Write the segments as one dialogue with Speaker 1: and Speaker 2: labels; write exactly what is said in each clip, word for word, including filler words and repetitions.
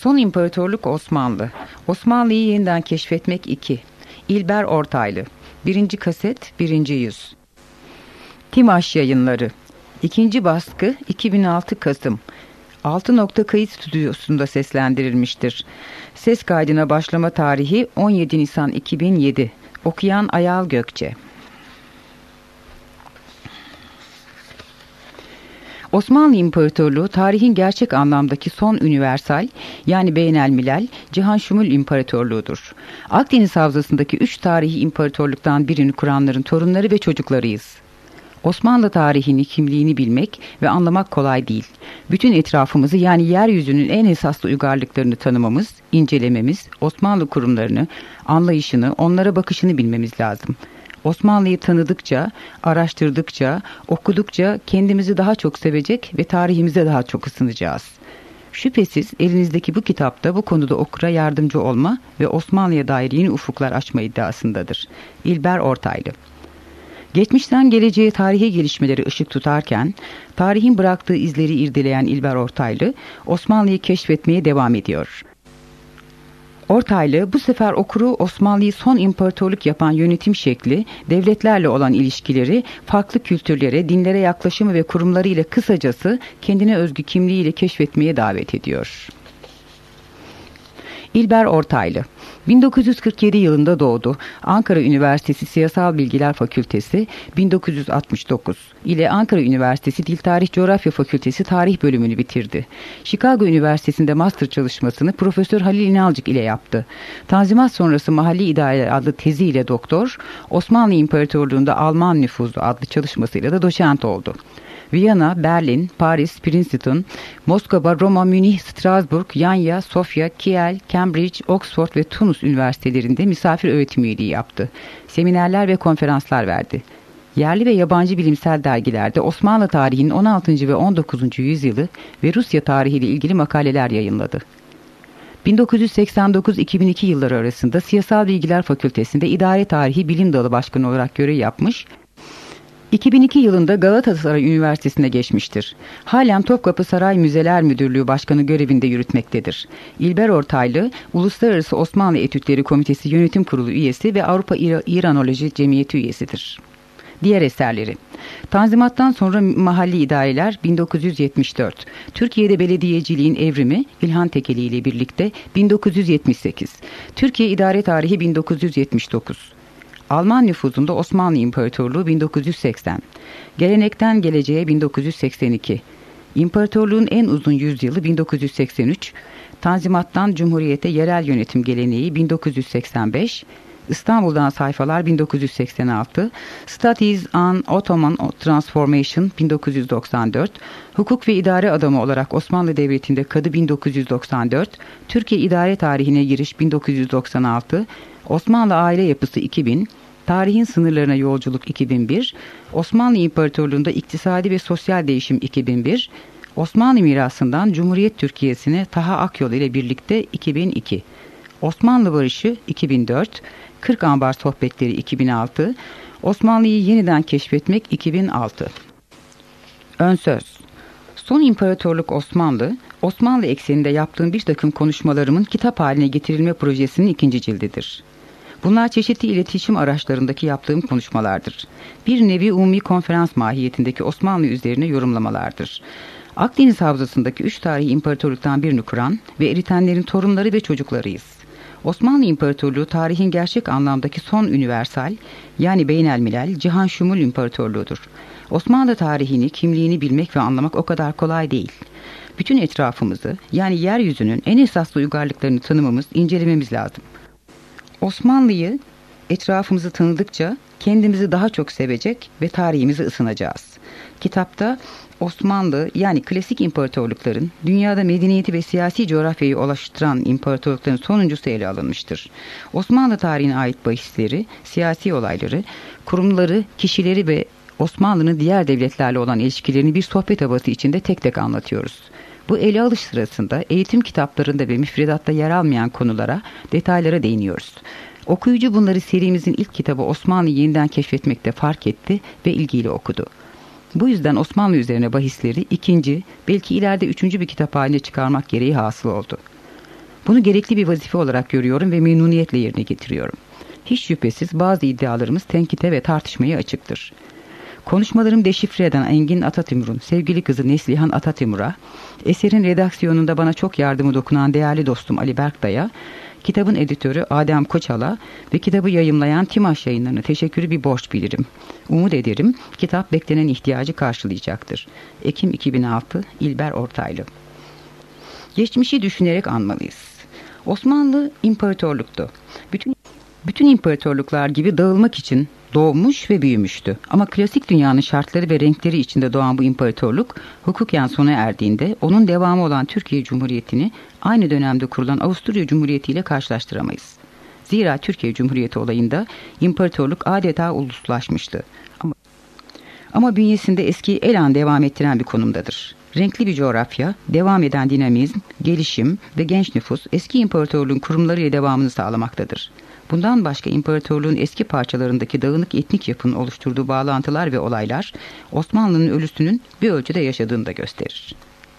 Speaker 1: Son İmparatorluk Osmanlı. Osmanlı'yı yeniden keşfetmek iki. İlber Ortaylı. Birinci kaset, birinci yüz. Timaş Yayınları. İkinci baskı iki bin altı Kasım. altı nokta kayıt stüdyosunda seslendirilmiştir. Ses kaydına başlama tarihi on yedi Nisan iki bin yedi. Okuyan Ayal Gökçe. Osmanlı İmparatorluğu tarihin gerçek anlamdaki son universal yani beynelmilel cihanşumul imparatorluğudur. Akdeniz havzasındaki üç tarihi imparatorluktan birini kuranların torunları ve çocuklarıyız. Osmanlı tarihini, kimliğini bilmek ve anlamak kolay değil. Bütün etrafımızı yani yeryüzünün en esaslı uygarlıklarını tanımamız, incelememiz, Osmanlı kurumlarını, anlayışını, onlara bakışını bilmemiz lazım. Osmanlı'yı tanıdıkça, araştırdıkça, okudukça kendimizi daha çok sevecek ve tarihimize daha çok ısınacağız. Şüphesiz elinizdeki bu kitapta bu konuda okura yardımcı olma ve Osmanlı'ya dair yeni ufuklar açma iddiasındadır. İlber Ortaylı. Geçmişten geleceğe tarihi gelişmeleri ışık tutarken, tarihin bıraktığı izleri irdeleyen İlber Ortaylı, Osmanlı'yı keşfetmeye devam ediyor. Ortaylı bu sefer okuru Osmanlı'yı son imparatorluk yapan yönetim şekli, devletlerle olan ilişkileri, farklı kültürlere, dinlere yaklaşımı ve kurumları ile kısacası kendine özgü kimliğiyle keşfetmeye davet ediyor. İlber Ortaylı bin dokuz yüz kırk yedi yılında doğdu. Ankara Üniversitesi Siyasal Bilgiler Fakültesi bin dokuz yüz altmış dokuz ile Ankara Üniversitesi Dil Tarih Coğrafya Fakültesi Tarih bölümünü bitirdi. Chicago Üniversitesi'nde master çalışmasını Profesör Halil İnalcık ile yaptı. Tanzimat sonrası Mahalli İdare adlı tezi ile doktor, Osmanlı İmparatorluğu'nda Alman nüfuzu adlı çalışmasıyla da doçent oldu. Viyana, Berlin, Paris, Princeton, Moskova, Roma, Münih, Strasbourg, Yanya, Sofya, Kiel, Cambridge, Oxford ve Tunus üniversitelerinde misafir öğretim üyeliği yaptı. Seminerler ve konferanslar verdi. Yerli ve yabancı bilimsel dergilerde Osmanlı tarihinin on altıncı ve on dokuzuncu yüzyılı ve Rusya tarihiyle ilgili makaleler yayınladı. bin dokuz yüz seksen dokuz iki bin iki yılları arasında Siyasal Bilgiler Fakültesi'nde İdare Tarihi Bilim Dalı Başkanı olarak görev yapmış, iki bin iki yılında Galatasaray Üniversitesi'ne geçmiştir. Halen Topkapı Saray Müzeler Müdürlüğü Başkanı görevinde yürütmektedir. İlber Ortaylı, Uluslararası Osmanlı Etütleri Komitesi Yönetim Kurulu üyesi ve Avrupa İranoloji Cemiyeti üyesidir. Diğer eserleri: Tanzimattan sonra Mahalli İdareler bin dokuz yüz yetmiş dört, Türkiye'de Belediyeciliğin Evrimi İlhan Tekeli ile birlikte bin dokuz yüz yetmiş sekiz, Türkiye İdare Tarihi bin dokuz yüz yetmiş dokuz, Alman nüfuzunda Osmanlı İmparatorluğu bin dokuz yüz seksen, Gelenekten Geleceğe bin dokuz yüz seksen iki, İmparatorluğun en uzun yüzyılı bin dokuz yüz seksen üç, Tanzimattan Cumhuriyete Yerel Yönetim Geleneği bin dokuz yüz seksen beş, İstanbul'dan Sayfalar bin dokuz yüz seksen altı, Studies on Ottoman Transformation bin dokuz yüz doksan dört, Hukuk ve İdare Adamı olarak Osmanlı Devleti'nde Kadı bin dokuz yüz doksan dört, Türkiye İdare Tarihine Giriş bin dokuz yüz doksan altı, Osmanlı Aile Yapısı iki bin, Tarihin Sınırlarına Yolculuk iki bin bir, Osmanlı İmparatorluğu'nda İktisadi ve Sosyal Değişim iki bin bir, Osmanlı Mirası'ndan Cumhuriyet Türkiye'sine Taha Akyol ile birlikte iki bin iki, Osmanlı Barışı iki bin dört, Kırk Ambar Sohbetleri iki bin altı, Osmanlı'yı yeniden keşfetmek iki bin altı. Önsöz. Son İmparatorluk Osmanlı, Osmanlı ekseninde yaptığım bir takım konuşmalarımın kitap haline getirilme projesinin ikinci cildidir. Bunlar çeşitli iletişim araçlarındaki yaptığım konuşmalardır. Bir nevi umumi konferans mahiyetindeki Osmanlı üzerine yorumlamalardır. Akdeniz havzasındaki üç tarihi imparatorluktan birini kuran ve eritenlerin torunları ve çocuklarıyız. Osmanlı İmparatorluğu tarihin gerçek anlamdaki son universal yani beynelmilel cihanşumul imparatorluğudur. Osmanlı tarihini, kimliğini bilmek ve anlamak o kadar kolay değil. Bütün etrafımızı yani yeryüzünün en esaslı uygarlıklarını tanımamız, incelememiz lazım. Osmanlı'yı etrafımızı tanıdıkça kendimizi daha çok sevecek ve tarihimize ısınacağız. Kitapta Osmanlı yani klasik imparatorlukların dünyada medeniyeti ve siyasi coğrafyayı ulaştıran imparatorlukların sonuncusu ele alınmıştır. Osmanlı tarihine ait bahisleri, siyasi olayları, kurumları, kişileri ve Osmanlı'nın diğer devletlerle olan ilişkilerini bir sohbet havası içinde tek tek anlatıyoruz. Bu ele alış sırasında eğitim kitaplarında ve müfredatta yer almayan konulara, detaylara değiniyoruz. Okuyucu bunları serimizin ilk kitabı Osmanlı'yı yeniden keşfetmekte fark etti ve ilgiyle okudu. Bu yüzden Osmanlı üzerine bahisleri ikinci, belki ileride üçüncü bir kitap haline çıkarmak gereği hasıl oldu. Bunu gerekli bir vazife olarak görüyorum ve memnuniyetle yerine getiriyorum. Hiç şüphesiz bazı iddialarımız tenkite ve tartışmaya açıktır. Konuşmalarımı deşifre eden Engin Atatimur'un sevgili kızı Neslihan Atatimur'a, eserin redaksiyonunda bana çok yardımı dokunan değerli dostum Ali Berktay'a, kitabın editörü Adem Koçal'a ve kitabı yayımlayan Timaş Yayınları'na teşekkürü bir borç bilirim. Umut ederim kitap beklenen ihtiyacı karşılayacaktır. Ekim iki bin altı, İlber Ortaylı. Geçmişi düşünerek anmalıyız. Osmanlı imparatorluktu. Bütün bütün imparatorluklar gibi dağılmak için doğmuş ve büyümüştü. Ama klasik dünyanın şartları ve renkleri içinde doğan bu imparatorluk hukuken sona erdiğinde onun devamı olan Türkiye Cumhuriyeti'ni aynı dönemde kurulan Avusturya Cumhuriyeti ile karşılaştıramayız. Zira Türkiye Cumhuriyeti olayında imparatorluk adeta uluslaşmıştı. Ama, ama bünyesinde eski elan devam ettiren bir konumdadır. Renkli bir coğrafya, devam eden dinamizm, gelişim ve genç nüfus eski imparatorluğun kurumları ile devamını sağlamaktadır. Bundan başka imparatorluğun eski parçalarındaki dağınık etnik yapının oluşturduğu bağlantılar ve olaylar Osmanlı'nın ölüsünün bir ölçüde yaşadığını da gösterir.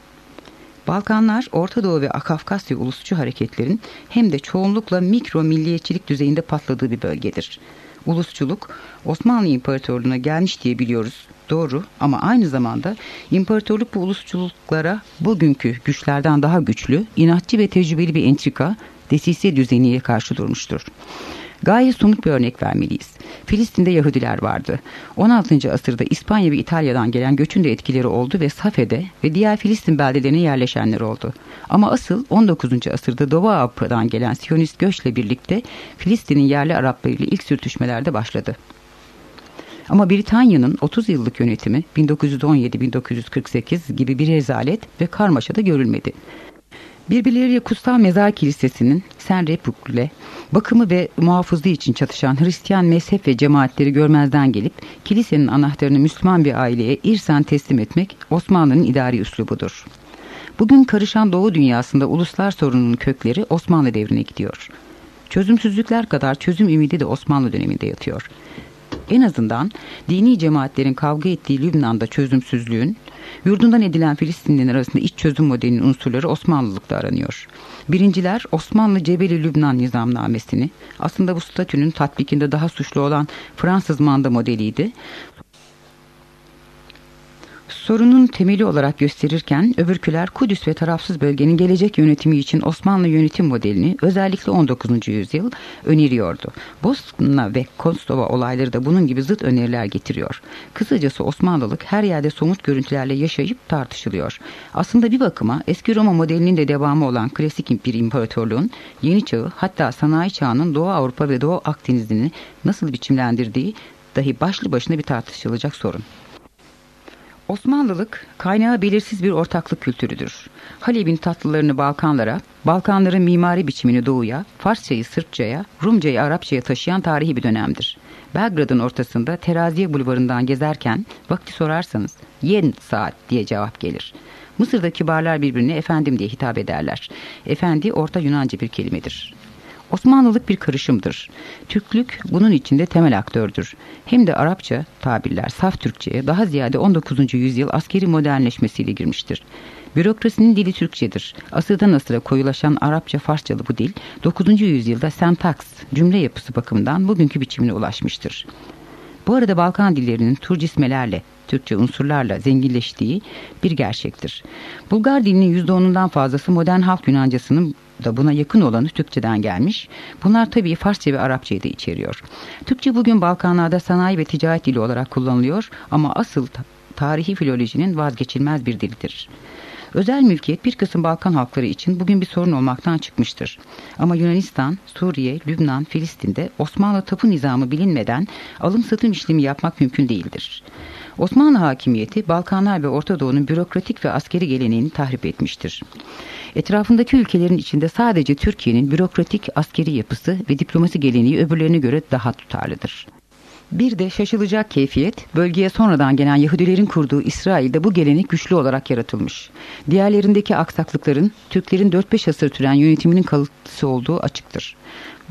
Speaker 1: Balkanlar, Orta Doğu ve Kafkasya ulusçu hareketlerin hem de çoğunlukla mikro milliyetçilik düzeyinde patladığı bir bölgedir. Ulusçuluk Osmanlı İmparatorluğu'na gelmiş diye biliyoruz. Doğru, ama aynı zamanda imparatorluk bu ulusçuluklara bugünkü güçlerden daha güçlü, inatçı ve tecrübeli bir entrika, desise düzeniye karşı durmuştur. Gayet somut bir örnek vermeliyiz. Filistin'de Yahudiler vardı. on altıncı asırda İspanya ve İtalya'dan gelen göçün de etkileri oldu ve Safe'de ve diğer Filistin beldelerine yerleşenler oldu. Ama asıl on dokuzuncu asırda Doğu Avrupa'dan gelen Siyonist göçle birlikte Filistin'in yerli Araplarıyla ilk sürtüşmelerde başladı. Ama Britanya'nın otuz yıllık yönetimi bin dokuz yüz on yedi bin dokuz yüz kırk sekiz gibi bir rezalet ve karmaşa da görülmedi. Birbirleriyle Kutsal Mezar Kilisesi'nin Saint Republik'le bakımı ve muhafızlığı için çatışan Hristiyan mezhep ve cemaatleri görmezden gelip kilisenin anahtarını Müslüman bir aileye irsen teslim etmek Osmanlı'nın idari üslubudur. Bugün karışan Doğu dünyasında uluslar sorununun kökleri Osmanlı devrine gidiyor. Çözümsüzlükler kadar çözüm ümidi de Osmanlı döneminde yatıyor. En azından dini cemaatlerin kavga ettiği Lübnan'da çözümsüzlüğün, yurdundan edilen Filistinliler arasında iç çözüm modelinin unsurları Osmanlılıkta aranıyor. Birinciler Osmanlı Cebeli Lübnan nizamnamesini, aslında bu statünün tatbikinde daha suçlu olan Fransız manda modeliydi, sorunun temeli olarak gösterirken öbürküler Kudüs ve tarafsız bölgenin gelecek yönetimi için Osmanlı yönetim modelini özellikle on dokuzuncu yüzyıl öneriyordu. Bosna ve Kosova olayları da bunun gibi zıt öneriler getiriyor. Kısacası Osmanlılık her yerde somut görüntülerle yaşayıp tartışılıyor. Aslında bir bakıma eski Roma modelinin de devamı olan klasik bir imparatorluğun yeni çağı, hatta sanayi çağının Doğu Avrupa ve Doğu Akdeniz'ini nasıl biçimlendirdiği dahi başlı başına bir tartışılacak sorun. Osmanlılık kaynağı belirsiz bir ortaklık kültürüdür. Halep'in tatlılarını Balkanlara, Balkanların mimari biçimini Doğu'ya, Farsçayı Sırpça'ya, Rumcayı Arapça'ya taşıyan tarihi bir dönemdir. Belgrad'ın ortasında Teraziye Bulvarı'ndan gezerken vakti sorarsanız yen saat diye cevap gelir. Mısır'da kibarlar birbirine efendim diye hitap ederler. Efendi Orta Yunanca bir kelimedir. Osmanlılık bir karışımdır. Türklük bunun içinde temel aktördür. Hem de Arapça tabirler saf Türkçe'ye daha ziyade on dokuzuncu yüzyıl askeri modernleşmesiyle girmiştir. Bürokrasinin dili Türkçedir. Asırdan asıra koyulaşan Arapça-Farsçalı bu dil dokuzuncu yüzyılda sentaks, cümle yapısı bakımından bugünkü biçimine ulaşmıştır. Bu arada Balkan dillerinin turcismelerle, Türkçe unsurlarla zenginleştiği bir gerçektir. Bulgar dilinin yüzde onundan fazlası modern halk Yunancasının da buna yakın olanı Türkçeden gelmiş. Bunlar tabii Farsça ve Arapçayı da içeriyor. Türkçe bugün Balkanlarda sanayi ve ticaret dili olarak kullanılıyor ama asıl tarihi filolojinin vazgeçilmez bir dilidir. Özel mülkiyet bir kısım Balkan halkları için bugün bir sorun olmaktan çıkmıştır. Ama Yunanistan, Suriye, Lübnan, Filistin'de Osmanlı tapu nizamı bilinmeden alım satım işlemi yapmak mümkün değildir. Osmanlı hakimiyeti Balkanlar ve Orta Doğu'nun bürokratik ve askeri geleneğini tahrip etmiştir. Etrafındaki ülkelerin içinde sadece Türkiye'nin bürokratik askeri yapısı ve diplomasi geleneği öbürlerine göre daha tutarlıdır. Bir de şaşılacak keyfiyet, bölgeye sonradan gelen Yahudilerin kurduğu İsrail'de bu gelenek güçlü olarak yaratılmış. Diğerlerindeki aksaklıkların Türklerin dört beş asır süren yönetiminin kalıntısı olduğu açıktır.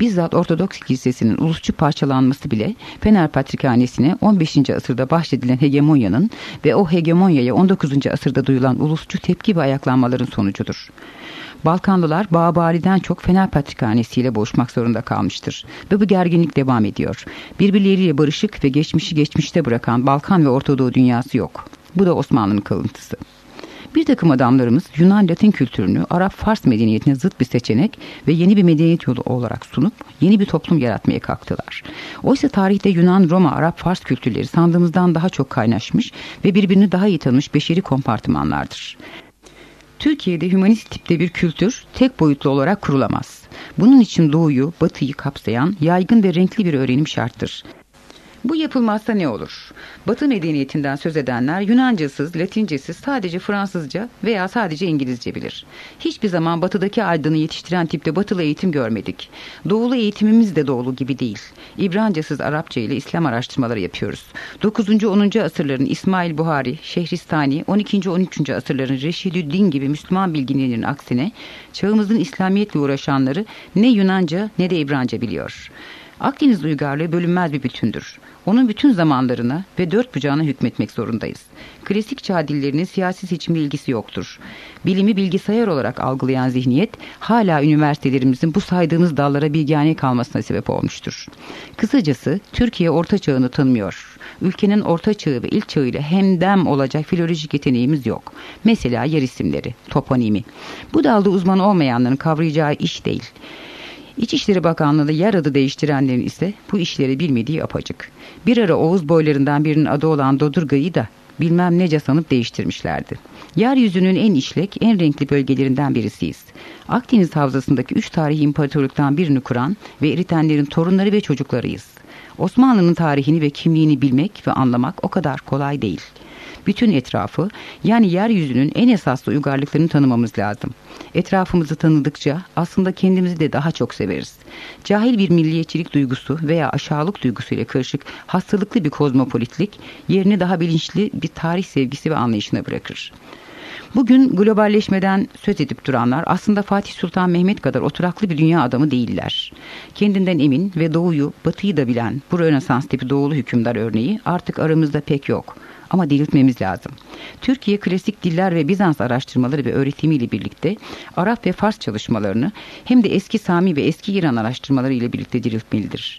Speaker 1: Bizzat Ortodoks Kilisesi'nin ulusçu parçalanması bile Fener Patrikhanesi'ne on beşinci asırda bahşedilen hegemonyanın ve o hegemonyaya on dokuzuncu asırda duyulan ulusçu tepki ve ayaklanmaların sonucudur. Balkanlılar Bağbali'den çok Fener Patrikhanesi ile boğuşmak zorunda kalmıştır. Ve bu gerginlik devam ediyor. Birbirleriyle barışık ve geçmişi geçmişte bırakan Balkan ve Orta Doğu dünyası yok. Bu da Osmanlı'nın kalıntısı. Bir takım adamlarımız Yunan-Latin kültürünü Arap-Fars medeniyetine zıt bir seçenek ve yeni bir medeniyet yolu olarak sunup yeni bir toplum yaratmaya kalktılar. Oysa tarihte Yunan, Roma, Arap-Fars kültürleri sandığımızdan daha çok kaynaşmış ve birbirini daha iyi tanımış beşeri kompartımanlardır. Türkiye'de hümanist tipte bir kültür tek boyutlu olarak kurulamaz. Bunun için Doğu'yu, Batı'yı kapsayan yaygın ve renkli bir öğrenim şarttır. Bu yapılmazsa ne olur? Batı medeniyetinden söz edenler Yunancasız, Latincesiz, sadece Fransızca veya sadece İngilizce bilir. Hiçbir zaman batıdaki aydını yetiştiren tipte batılı eğitim görmedik. Doğulu eğitimimiz de doğulu gibi değil. İbrancasız Arapça ile İslam araştırmaları yapıyoruz. dokuzuncu onuncu asırların İsmail Buhari, Şehristani, on ikinci on üçüncü asırların Reşidüddin gibi Müslüman bilginlerin aksine çağımızın İslamiyetle uğraşanları ne Yunanca ne de İbranca biliyor. Akdeniz uygarlığı bölünmez bir bütündür. Onun bütün zamanlarına ve dört bucağına hükmetmek zorundayız. Klasik çağ dillerinin siyasi seçimle ilgisi yoktur. Bilimi bilgisayar olarak algılayan zihniyet hala üniversitelerimizin bu saydığımız dallara bilgâne kalmasına sebep olmuştur. Kısacası Türkiye orta çağını tanımıyor. Ülkenin orta çağı ve ilk çağıyla hemdem olacak filolojik yeteneğimiz yok. Mesela yer isimleri, toponimi. Bu dalda uzman olmayanların kavrayacağı iş değil. İçişleri Bakanlığı'nda yer adı değiştirenlerin ise bu işleri bilmediği apacık. Bir ara Oğuz boylarından birinin adı olan Dodurga'yı da bilmem nece sanıp değiştirmişlerdi. Yeryüzünün en işlek, en renkli bölgelerinden birisiyiz. Akdeniz havzasındaki üç tarihi imparatorluktan birini kuran ve eritenlerin torunları ve çocuklarıyız. Osmanlı'nın tarihini ve kimliğini bilmek ve anlamak o kadar kolay değil. Bütün etrafı, yani yeryüzünün en esaslı uygarlıklarını tanımamız lazım. Etrafımızı tanıdıkça aslında kendimizi de daha çok severiz. Cahil bir milliyetçilik duygusu veya aşağılık duygusuyla karışık hastalıklı bir kozmopolitlik yerini daha bilinçli bir tarih sevgisi ve anlayışına bırakır. Bugün globalleşmeden söz edip duranlar aslında Fatih Sultan Mehmet kadar oturaklı bir dünya adamı değiller. Kendinden emin ve doğuyu, batıyı da bilen bu Rönesans tipi doğulu hükümdar örneği artık aramızda pek yok. Ama diriltmemiz lazım. Türkiye klasik diller ve Bizans araştırmaları ve öğretimiyle birlikte Arap ve Fars çalışmalarını hem de eski Sami ve eski İran araştırmaları ile birlikte diriltmelidir.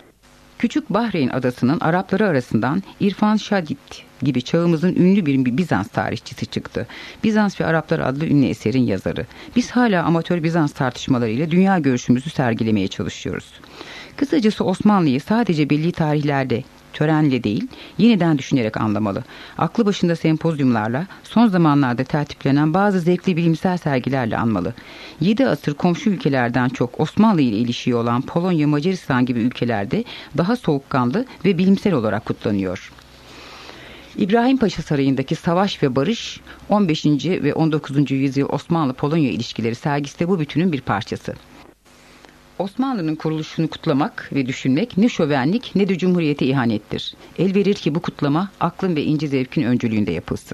Speaker 1: Küçük Bahreyn adasının Arapları arasından İrfan Şadid gibi çağımızın ünlü bir Bizans tarihçisi çıktı. Bizans ve Araplar adlı ünlü eserin yazarı. Biz hala amatör Bizans tartışmalarıyla dünya görüşümüzü sergilemeye çalışıyoruz. Kısacası Osmanlı'yı sadece belli tarihlerde törenle değil, yeniden düşünerek anlamalı. Aklı başında sempozyumlarla, son zamanlarda tertiplenen bazı zevkli bilimsel sergilerle anmalı. Yedi asır komşu ülkelerden çok Osmanlı ile ilişiği olan Polonya, Macaristan gibi ülkelerde daha soğukkanlı ve bilimsel olarak kutlanıyor. İbrahim Paşa Sarayı'ndaki Savaş ve Barış, on beşinci ve on dokuzuncu yüzyıl Osmanlı-Polonya ilişkileri sergisi de bu bütünün bir parçası. Osmanlı'nın kuruluşunu kutlamak ve düşünmek ne şövenlik ne de cumhuriyete ihanettir. El verir ki bu kutlama aklın ve ince zevkin öncülüğünde yapılsın.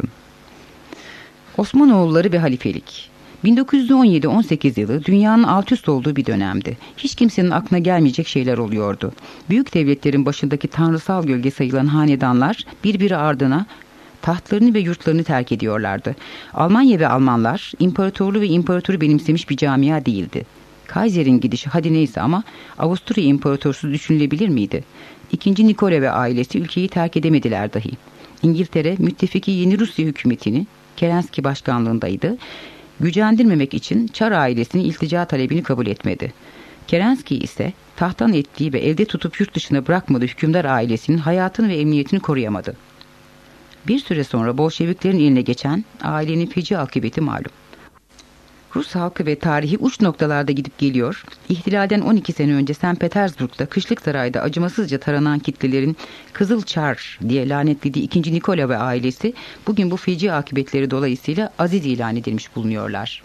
Speaker 1: Osmanoğulları ve halifelik. bin dokuz yüz on yedi on sekiz yılı dünyanın alt üst olduğu bir dönemdi. Hiç kimsenin aklına gelmeyecek şeyler oluyordu. Büyük devletlerin başındaki tanrısal gölge sayılan hanedanlar birbiri ardına tahtlarını ve yurtlarını terk ediyorlardı. Almanya ve Almanlar imparatorluğu ve imparatoru benimsemiş bir camia değildi. Kaiser'in gidişi hadi neyse ama Avusturya İmparatorluğu düşünülebilir miydi? İkinci Nikola ve ailesi ülkeyi terk edemediler dahi. İngiltere müttefiki yeni Rusya hükümetini, Kerenski başkanlığındaydı, gücendirmemek için Çar ailesinin iltica talebini kabul etmedi. Kerenski ise tahttan ettiği ve elde tutup yurt dışına bırakmadığı hükümdar ailesinin hayatını ve emniyetini koruyamadı. Bir süre sonra Bolşeviklerin eline geçen ailenin feci akıbeti malum. Rus halkı ve tarihi uç noktalarda gidip geliyor, ihtilalden on iki sene önce Sankt Petersburg'da Kışlık Saray'da acımasızca taranan kitlelerin Kızıl Çar diye lanetlediği ikinci Nikola ve ailesi bugün bu feci akıbetleri dolayısıyla aziz ilan edilmiş bulunuyorlar.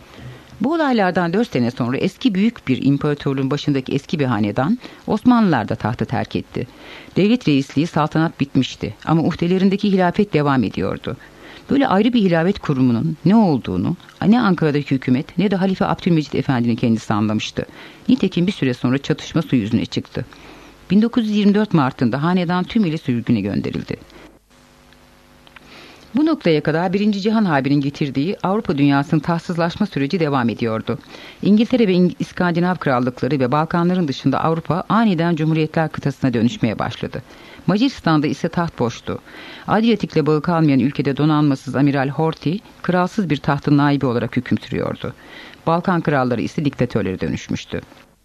Speaker 1: Bu olaylardan dört sene sonra eski büyük bir imparatorluğun başındaki eski bir hanedan Osmanlılar da tahtı terk etti. Devlet reisliği saltanat bitmişti ama uhdelerindeki hilafet devam ediyordu. Böyle ayrı bir hilafet kurumunun ne olduğunu ne Ankara'daki hükümet ne de Halife Abdülmecit Efendi'nin kendisi anlamıştı. Nitekim bir süre sonra çatışma su yüzüne çıktı. bin dokuz yüz yirmi dört Mart'ında hanedan tümüyle sürgüne gönderildi. Bu noktaya kadar Birinci Cihan Harbi'nin getirdiği Avrupa dünyasının tahtsızlaşma süreci devam ediyordu. İngiltere ve İng- İskandinav krallıkları ve Balkanların dışında Avrupa aniden Cumhuriyetler kıtasına dönüşmeye başladı. Macaristan'da ise taht boştu. Adriyatik'le bağı kalmayan ülkede donanmasız Amiral Horthy, kralsız bir tahtın naibi olarak hüküm sürüyordu. Balkan kralları ise diktatörlere dönüşmüştü.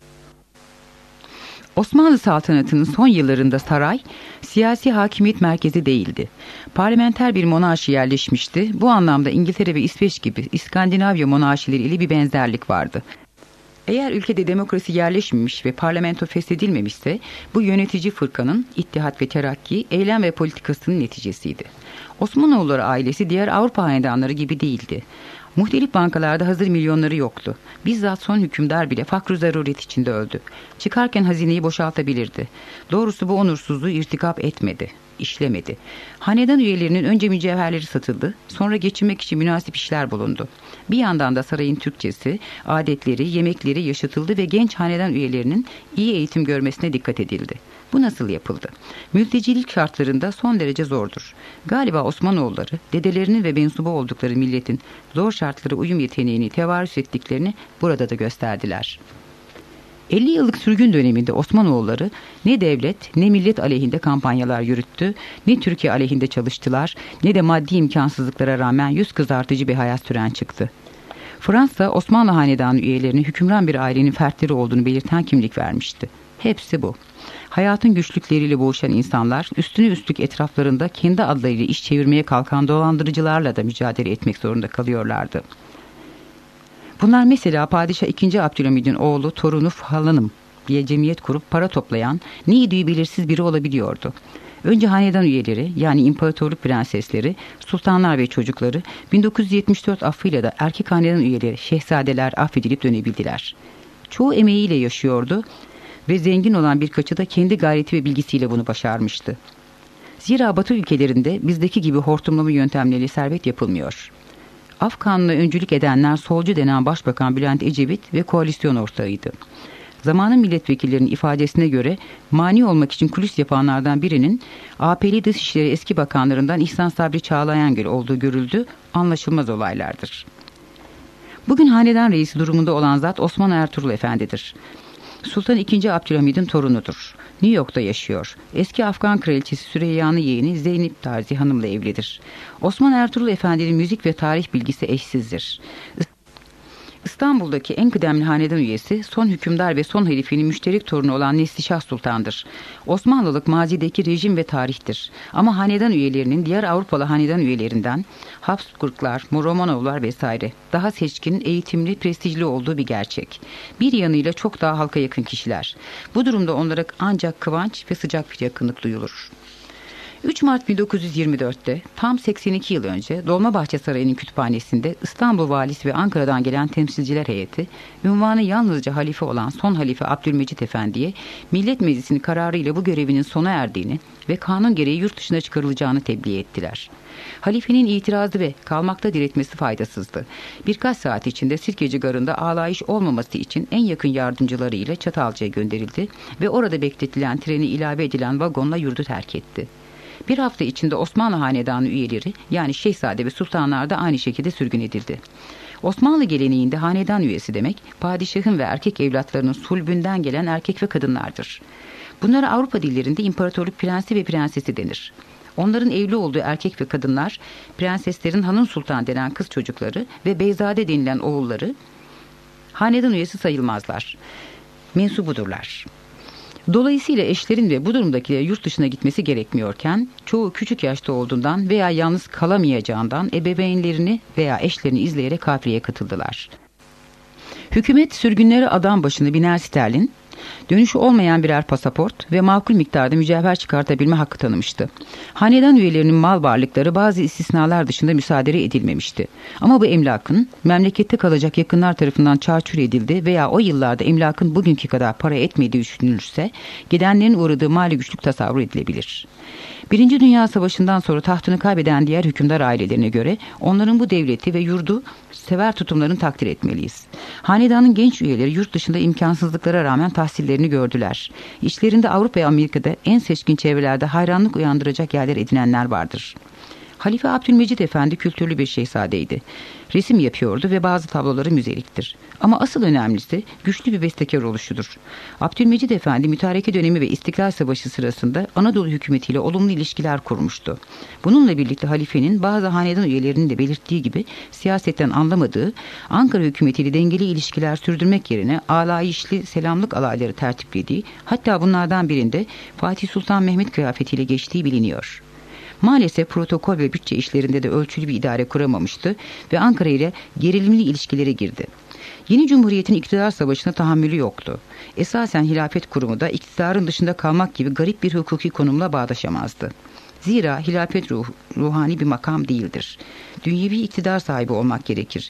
Speaker 1: Osmanlı saltanatının son yıllarında saray, siyasi hakimiyet merkezi değildi. Parlamenter bir monarşi yerleşmişti. Bu anlamda İngiltere ve İsveç gibi İskandinavya monarşileri ile bir benzerlik vardı. Eğer ülkede demokrasi yerleşmemiş ve parlamento feshedilmemişse, bu yönetici fırkanın İttihat ve Terakki, eylem ve politikasının neticesiydi. Osmanoğulları ailesi diğer Avrupa hanedanları gibi değildi. Muhtelif bankalarda hazır milyonları yoktu. Bizzat son hükümdar bile fakr-ı zaruret içinde öldü. Çıkarken hazineyi boşaltabilirdi. Doğrusu bu onursuzluğu irtikap etmedi, işlemedi. Hanedan üyelerinin önce mücevherleri satıldı, sonra geçinmek için münasip işler bulundu. Bir yandan da sarayın Türkçesi, adetleri, yemekleri yaşatıldı ve genç hanedan üyelerinin iyi eğitim görmesine dikkat edildi. Bu nasıl yapıldı? Mültecilik şartlarında son derece zordur. Galiba Osmanoğulları, dedelerinin ve mensubu oldukları milletin zor şartlara uyum yeteneğini tevarüs ettiklerini burada da gösterdiler. elli yıllık sürgün döneminde Osmanoğulları ne devlet ne millet aleyhinde kampanyalar yürüttü, ne Türkiye aleyhinde çalıştılar, ne de maddi imkansızlıklara rağmen yüz kızartıcı bir hayat süren çıktı. Fransa, Osmanlı hanedanı üyelerine hükümran bir ailenin fertleri olduğunu belirten kimlik vermişti. Hepsi bu. Hayatın güçlükleriyle boğuşan insanlar, üstüne üstlük etraflarında kendi adlarıyla iş çevirmeye kalkan dolandırıcılarla da mücadele etmek zorunda kalıyorlardı. Bunlar mesela Padişah ikinci. Abdülhamid'in oğlu, torunu Falanım diye cemiyet kurup para toplayan, ne idüğü belirsiz biri olabiliyordu. Önce hanedan üyeleri, yani imparatorluk prensesleri, sultanlar ve çocukları bin dokuz yüz yetmiş dört affıyla da erkek hanedan üyeleri, şehzadeler affedilip dönebildiler. Çoğu emeğiyle yaşıyordu ve zengin olan birkaçı da kendi gayreti ve bilgisiyle bunu başarmıştı. Zira Batı ülkelerinde bizdeki gibi hortumlama yöntemleriyle servet yapılmıyor. Afganlı'na öncülük edenler solcu denen Başbakan Bülent Ecevit ve koalisyon ortağıydı. Zamanın milletvekillerinin ifadesine göre mani olmak için kulis yapanlardan birinin A P'li Dışişleri eski bakanlarından İhsan Sabri Çağlayangil olduğu görüldü, anlaşılmaz olaylardır. Bugün hanedan reisi durumunda olan zat Osman Ertuğrul Efendi'dir. Sultan ikinci. Abdülhamid'in torunudur. New York'ta yaşıyor. Eski Afgan kraliçesi Süreyya'nın yeğeni Zeynep Tarzi Hanım'la evlidir. Osman Ertuğrul Efendi'nin müzik ve tarih bilgisi eşsizdir. İstanbul'daki en kıdemli hanedan üyesi, son hükümdar ve son halifenin müşterek torunu olan Neslişah Sultan'dır. Osmanlılık mazideki rejim ve tarihtir. Ama hanedan üyelerinin diğer Avrupalı hanedan üyelerinden Habsburglar, Romanovlar vesaire daha seçkin, eğitimli, prestijli olduğu bir gerçek. Bir yanıyla çok daha halka yakın kişiler. Bu durumda onlara ancak kıvanç ve sıcak bir yakınlık duyulur. üç Mart bin dokuz yüz yirmi dörtte tam seksen iki yıl önce Dolmabahçe Sarayı'nın kütüphanesinde İstanbul Valisi ve Ankara'dan gelen temsilciler heyeti, ünvanı yalnızca halife olan son halife Abdülmecit Efendi'ye Millet Meclisi'nin kararıyla bu görevinin sona erdiğini ve kanun gereği yurt dışına çıkarılacağını tebliğ ettiler. Halifenin itirazı ve kalmakta diretmesi faydasızdı. Birkaç saat içinde Sirkeci Garı'nda ağlayiş olmaması için en yakın yardımcıları ile Çatalca'ya gönderildi ve orada bekletilen treni ilave edilen vagonla yurdu terk etti. Bir hafta içinde Osmanlı hanedanı üyeleri, yani şehzade ve sultanlar da aynı şekilde sürgün edildi. Osmanlı geleneğinde hanedan üyesi demek, padişahın ve erkek evlatlarının sulbünden gelen erkek ve kadınlardır. Bunlara Avrupa dillerinde imparatorluk prensi ve prensesi denir. Onların evli olduğu erkek ve kadınlar, prenseslerin hanım sultan denen kız çocukları ve beyzade denilen oğulları hanedan üyesi sayılmazlar. Mensubudurlar. Dolayısıyla eşlerin ve bu durumdakilerin yurt dışına gitmesi gerekmiyorken, çoğu küçük yaşta olduğundan veya yalnız kalamayacağından ebeveynlerini veya eşlerini izleyerek kafileye katıldılar. Hükümet sürgünleri adam başına biner sterlin, dönüşü olmayan birer pasaport ve makul miktarda mücevher çıkartabilme hakkı tanımıştı. Hanedan üyelerinin mal varlıkları bazı istisnalar dışında müsaade edilmemişti. Ama bu emlakın memlekette kalacak yakınlar tarafından çarçur edildi veya o yıllarda emlakın bugünkü kadar para etmediği düşünülürse gidenlerin uğradığı mali güçlük tasavvur edilebilir. Birinci Dünya Savaşı'ndan sonra tahtını kaybeden diğer hükümdar ailelerine göre onların bu devleti ve yurdu sever tutumlarını takdir etmeliyiz. Hanedanın genç üyeleri yurt dışında imkansızlıklara rağmen tahsillerini gördüler. İçlerinde Avrupa ve Amerika'da en seçkin çevrelerde hayranlık uyandıracak yerler edinenler vardır. Halife Abdülmecid Efendi kültürlü bir şehzadeydi. Resim yapıyordu ve bazı tabloları müzeliktir. Ama asıl önemlisi güçlü bir bestekar oluşudur. Abdülmecid Efendi mütareke dönemi ve İstiklal Savaşı sırasında Anadolu hükümetiyle olumlu ilişkiler kurmuştu. Bununla birlikte halifenin bazı hanedan üyelerinin de belirttiği gibi siyasetten anlamadığı, Ankara hükümetiyle dengeli ilişkiler sürdürmek yerine alayişli selamlık alayları tertiplediği, hatta bunlardan birinde Fatih Sultan Mehmet kıyafetiyle geçtiği biliniyor. Maalesef protokol ve bütçe işlerinde de ölçülü bir idare kuramamıştı ve Ankara ile gerilimli ilişkilere girdi. Yeni Cumhuriyet'in iktidar savaşına tahammülü yoktu. Esasen hilafet kurumu da iktidarın dışında kalmak gibi garip bir hukuki konumla bağdaşamazdı. Zira hilafet ruh, ruhani bir makam değildir. Dünyevi iktidar sahibi olmak gerekir.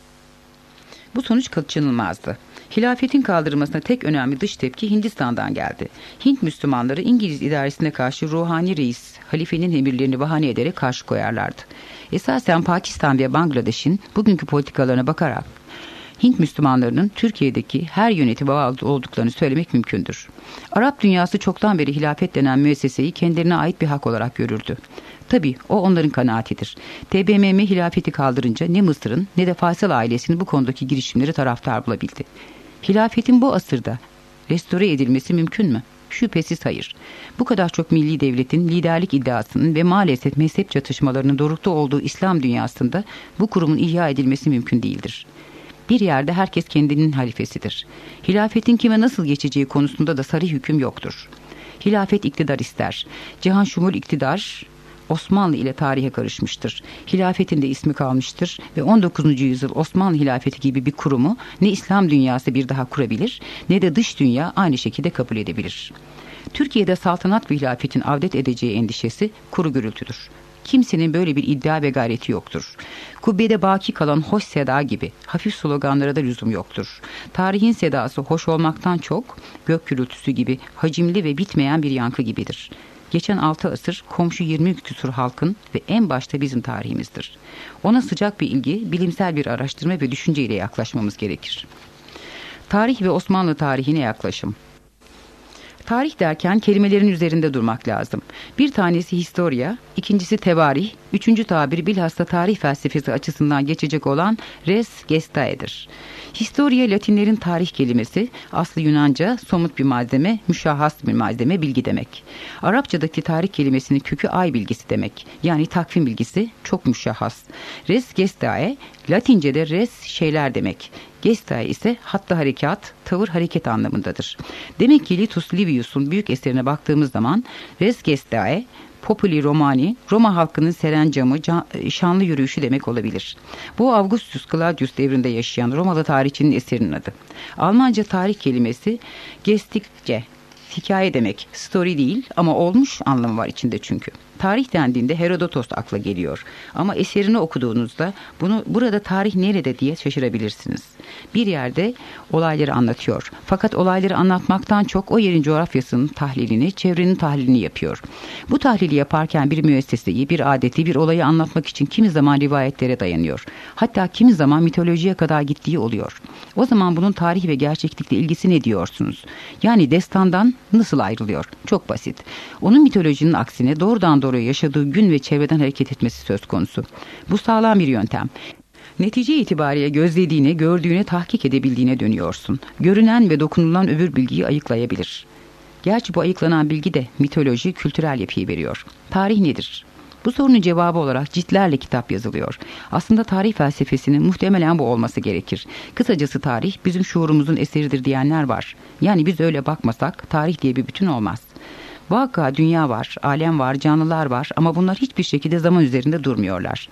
Speaker 1: Bu sonuç kaçınılmazdı. Hilafetin kaldırılmasına tek önemli dış tepki Hindistan'dan geldi. Hint Müslümanları İngiliz idaresine karşı ruhani reis, halifenin emirlerini bahane ederek karşı koyarlardı. Esasen Pakistan ve Bangladeş'in bugünkü politikalarına bakarak Hint Müslümanlarının Türkiye'deki her yönetime bağlı olduklarını söylemek mümkündür. Arap dünyası çoktan beri hilafet denen müesseseyi kendilerine ait bir hak olarak görürdü. Tabii o onların kanaatidir. T B M M hilafeti kaldırınca ne Mısır'ın ne de Faysal ailesinin bu konudaki girişimleri taraftar bulabildi. Hilafetin bu asırda restore edilmesi mümkün mü? Şüphesiz hayır. Bu kadar çok milli devletin liderlik iddiasının ve maalesef mezhep çatışmalarının dorukta olduğu İslam dünyasında bu kurumun ihya edilmesi mümkün değildir. Bir yerde herkes kendinin halifesidir. Hilafetin kime nasıl geçeceği konusunda da sarı hüküm yoktur. Hilafet iktidar ister. Cihan şumul iktidar Osmanlı ile tarihe karışmıştır. Hilafetin de ismi kalmıştır ve on dokuzuncu yüzyıl Osmanlı hilafeti gibi bir kurumu ne İslam dünyası bir daha kurabilir ne de dış dünya aynı şekilde kabul edebilir. Türkiye'de saltanat ve hilafetin avdet edeceği endişesi kuru gürültüdür. Kimsenin böyle bir iddia ve gayreti yoktur. Kubbede baki kalan hoş seda gibi hafif sloganlara da lüzum yoktur. Tarihin sedası hoş olmaktan çok gök gürültüsü gibi hacimli ve bitmeyen bir yankı gibidir. Geçen altı asır komşu yirmi küsur halkın ve en başta bizim tarihimizdir. Ona sıcak bir ilgi, bilimsel bir araştırma ve düşünceyle yaklaşmamız gerekir. Tarih ve Osmanlı tarihine yaklaşım. Tarih derken kelimelerin üzerinde durmak lazım. Bir tanesi historia, ikincisi tevarih, üçüncü tabir bilhassa tarih felsefesi açısından geçecek olan res gestae'dir. Historia Latinlerin tarih kelimesi, aslı Yunanca somut bir malzeme, müşahhas bir malzeme, bilgi demek. Arapçadaki tarih kelimesinin kökü ay bilgisi demek. Yani takvim bilgisi çok müşahhas. Res gestae, Latince'de res şeyler demek. Gestae ise hatta harekat, tavır hareket anlamındadır. Demek ki Litus Livius'un büyük eserine baktığımız zaman res gestae, Populi Romani, Roma halkının serencamı, şanlı yürüyüşü demek olabilir. Bu Augustus Claudius devrinde yaşayan Romalı tarihçinin eserinin adı. Almanca tarih kelimesi Geschichte, hikaye demek. Story değil ama olmuş anlamı var içinde çünkü. Tarih dendiğinde Herodotos akla geliyor. Ama eserini okuduğunuzda bunu burada tarih nerede diye şaşırabilirsiniz. Bir yerde olayları anlatıyor. Fakat olayları anlatmaktan çok o yerin coğrafyasının tahlilini, çevrenin tahlilini yapıyor. Bu tahlili yaparken bir müesseseyi, bir adeti, bir olayı anlatmak için kimi zaman rivayetlere dayanıyor. Hatta kimi zaman mitolojiye kadar gittiği oluyor. O zaman bunun tarih ve gerçeklikle ilgisi ne diyorsunuz? Yani destandan nasıl ayrılıyor? Çok basit. Onun mitolojinin aksine doğrudan doğruya yaşadığı gün ve çevreden hareket etmesi söz konusu. Bu sağlam bir yöntem. Netice itibariyle gözlediğine, gördüğüne, tahkik edebildiğine dönüyorsun. Görünen ve dokunulan öbür bilgiyi ayıklayabilir. Gerçi bu ayıklanan bilgi de mitoloji, kültürel yapıyı veriyor. Tarih nedir? Bu sorunun cevabı olarak ciltlerle kitap yazılıyor. Aslında tarih felsefesinin muhtemelen bu olması gerekir. Kısacası tarih bizim şuurumuzun eseridir diyenler var. Yani biz öyle bakmasak tarih diye bir bütün olmaz. Vaka dünya var, alem var, canlılar var ama bunlar hiçbir şekilde zaman üzerinde durmuyorlar.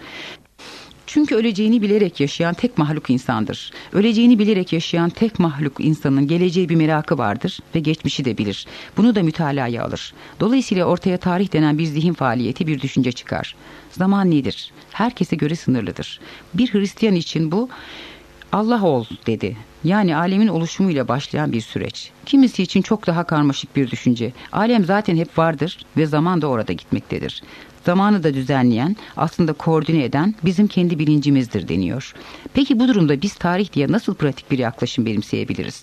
Speaker 1: Çünkü öleceğini bilerek yaşayan tek mahluk insandır. Öleceğini bilerek yaşayan tek mahluk insanın geleceğe bir merakı vardır ve geçmişi de bilir. Bunu da mütalaya alır. Dolayısıyla ortaya tarih denen bir zihin faaliyeti, bir düşünce çıkar. Zaman nedir? Herkese göre sınırlıdır. Bir Hristiyan için bu Allah ol dedi. Yani alemin oluşumuyla başlayan bir süreç. Kimisi için çok daha karmaşık bir düşünce. Alem zaten hep vardır ve zaman da orada gitmektedir. Zamanı da düzenleyen, aslında koordine eden bizim kendi bilincimizdir deniyor. Peki bu durumda biz tarih diye nasıl pratik bir yaklaşım benimseyebiliriz?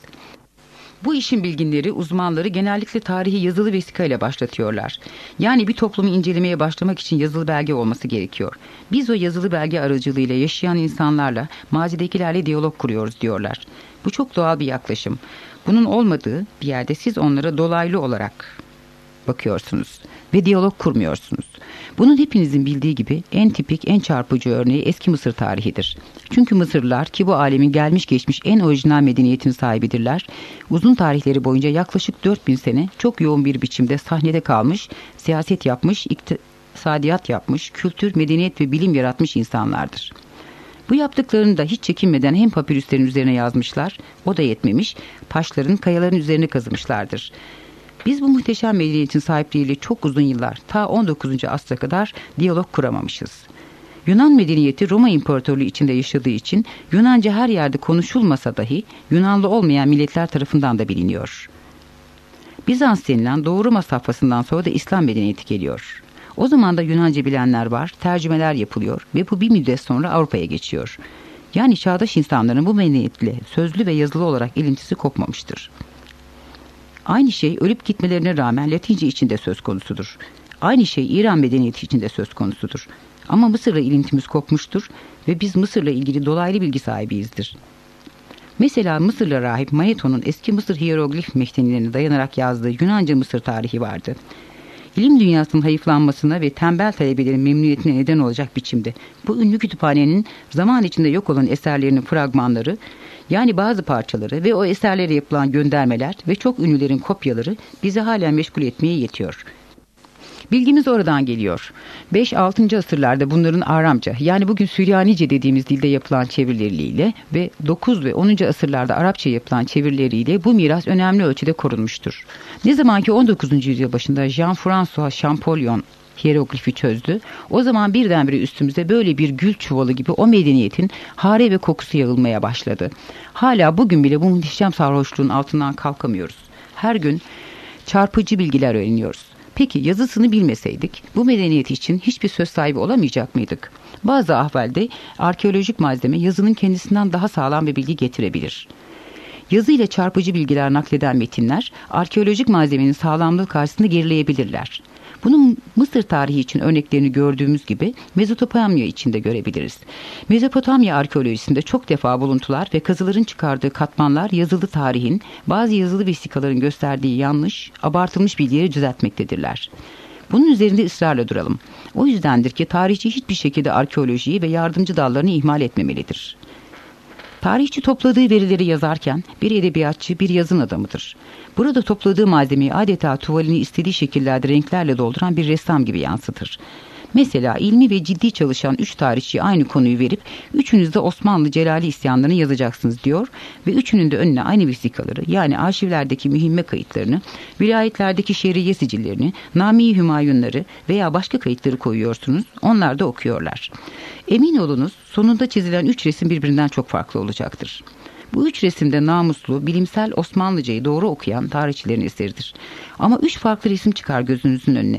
Speaker 1: Bu işin bilginleri, uzmanları genellikle tarihi yazılı vesika ile başlatıyorlar. Yani bir toplumu incelemeye başlamak için yazılı belge olması gerekiyor. Biz o yazılı belge aracılığıyla yaşayan insanlarla, mazidekilerle diyalog kuruyoruz diyorlar. Bu çok doğal bir yaklaşım. Bunun olmadığı bir yerde siz onlara dolaylı olarak bakıyorsunuz ve diyalog kurmuyorsunuz. Bunun hepinizin bildiği gibi en tipik, en çarpıcı örneği eski Mısır tarihidir. Çünkü Mısırlılar, ki bu alemin gelmiş geçmiş en orijinal medeniyetin sahibidirler, uzun tarihleri boyunca yaklaşık dört bin sene çok yoğun bir biçimde sahnede kalmış, siyaset yapmış, iktisadiyat yapmış, kültür, medeniyet ve bilim yaratmış insanlardır. Bu yaptıklarını da hiç çekinmeden hem papirüslerin üzerine yazmışlar, o da yetmemiş, taşların, kayaların üzerine kazımışlardır. Biz bu muhteşem medeniyetin sahipliğiyle çok uzun yıllar, ta on dokuzuncu asra kadar diyalog kuramamışız. Yunan medeniyeti Roma İmparatorluğu içinde yaşadığı için Yunanca her yerde konuşulmasa dahi Yunanlı olmayan milletler tarafından da biliniyor. Bizans denilen Doğu Roma safhasından sonra da İslam medeniyeti geliyor. O zaman da Yunanca bilenler var, tercümeler yapılıyor ve bu bir müddet sonra Avrupa'ya geçiyor. Yani çağdaş insanların bu medeniyetle sözlü ve yazılı olarak ilintisi kopmamıştır. Aynı şey ölüp gitmelerine rağmen Latince içinde söz konusudur. Aynı şey İran medeniyeti içinde söz konusudur. Ama Mısır'la ilintimiz kopmuştur ve biz Mısır'la ilgili dolaylı bilgi sahibiyizdir. Mesela Mısırlı rahip Manetho'nun eski Mısır hieroglif metinlerine dayanarak yazdığı Yunanca Mısır tarihi vardı. İlim dünyasının hayıflanmasına ve tembel talebelerin memnuniyetine neden olacak biçimde bu ünlü kütüphanenin zaman içinde yok olan eserlerinin fragmanları, yani bazı parçaları ve o eserlere yapılan göndermeler ve çok ünlülerin kopyaları bizi halen meşgul etmeye yetiyor. Bilgimiz oradan geliyor. beş altıncı asırlarda bunların Aramca, yani bugün Süryanice dediğimiz dilde yapılan çevirileriyle ve dokuz ve onuncu asırlarda Arapça yapılan çevirileriyle bu miras önemli ölçüde korunmuştur. Ne zaman ki on dokuzuncu yüzyıl başında Jean-François Champollion hieroglifi çözdü, o zaman birdenbire üstümüze böyle bir gül çuvalı gibi o medeniyetin hare ve kokusu yayılmaya başladı. Hala bugün bile bu muhteşem sarhoşluğun altından kalkamıyoruz. Her gün çarpıcı bilgiler öğreniyoruz. Peki yazısını bilmeseydik bu medeniyet için hiçbir söz sahibi olamayacak mıydık? Bazı ahvalde arkeolojik malzeme yazının kendisinden daha sağlam bir bilgi getirebilir. Yazı ile çarpıcı bilgiler nakleden metinler arkeolojik malzemenin sağlamlığı karşısında gerileyebilirler. Bunun Mısır tarihi için örneklerini gördüğümüz gibi Mezopotamya için de görebiliriz. Mezopotamya arkeolojisinde çok defa buluntular ve kazıların çıkardığı katmanlar yazılı tarihin, bazı yazılı vesikaların gösterdiği yanlış, abartılmış bilgileri düzeltmektedirler. Bunun üzerinde ısrarla duralım. O yüzdendir ki tarihçi hiçbir şekilde arkeolojiyi ve yardımcı dallarını ihmal etmemelidir. Tarihçi topladığı verileri yazarken bir edebiyatçı, bir yazın adamıdır. Burada topladığı malzemeyi adeta tuvalini istediği şekillerde renklerle dolduran bir ressam gibi yansıtır. Mesela ilmi ve ciddi çalışan üç tarihçiye aynı konuyu verip üçünüz de Osmanlı Celali isyanlarını yazacaksınız diyor ve üçünün de önüne aynı vesikaları, yani arşivlerdeki mühimme kayıtlarını, vilayetlerdeki şehriye sicillerini, Nami-i Hümayunları veya başka kayıtları koyuyorsunuz. Onlar da okuyorlar. Emin olunuz sonunda çizilen üç resim birbirinden çok farklı olacaktır. Bu üç resimde namuslu, bilimsel Osmanlıcayı doğru okuyan tarihçilerin eseridir. Ama üç farklı resim çıkar gözünüzün önüne.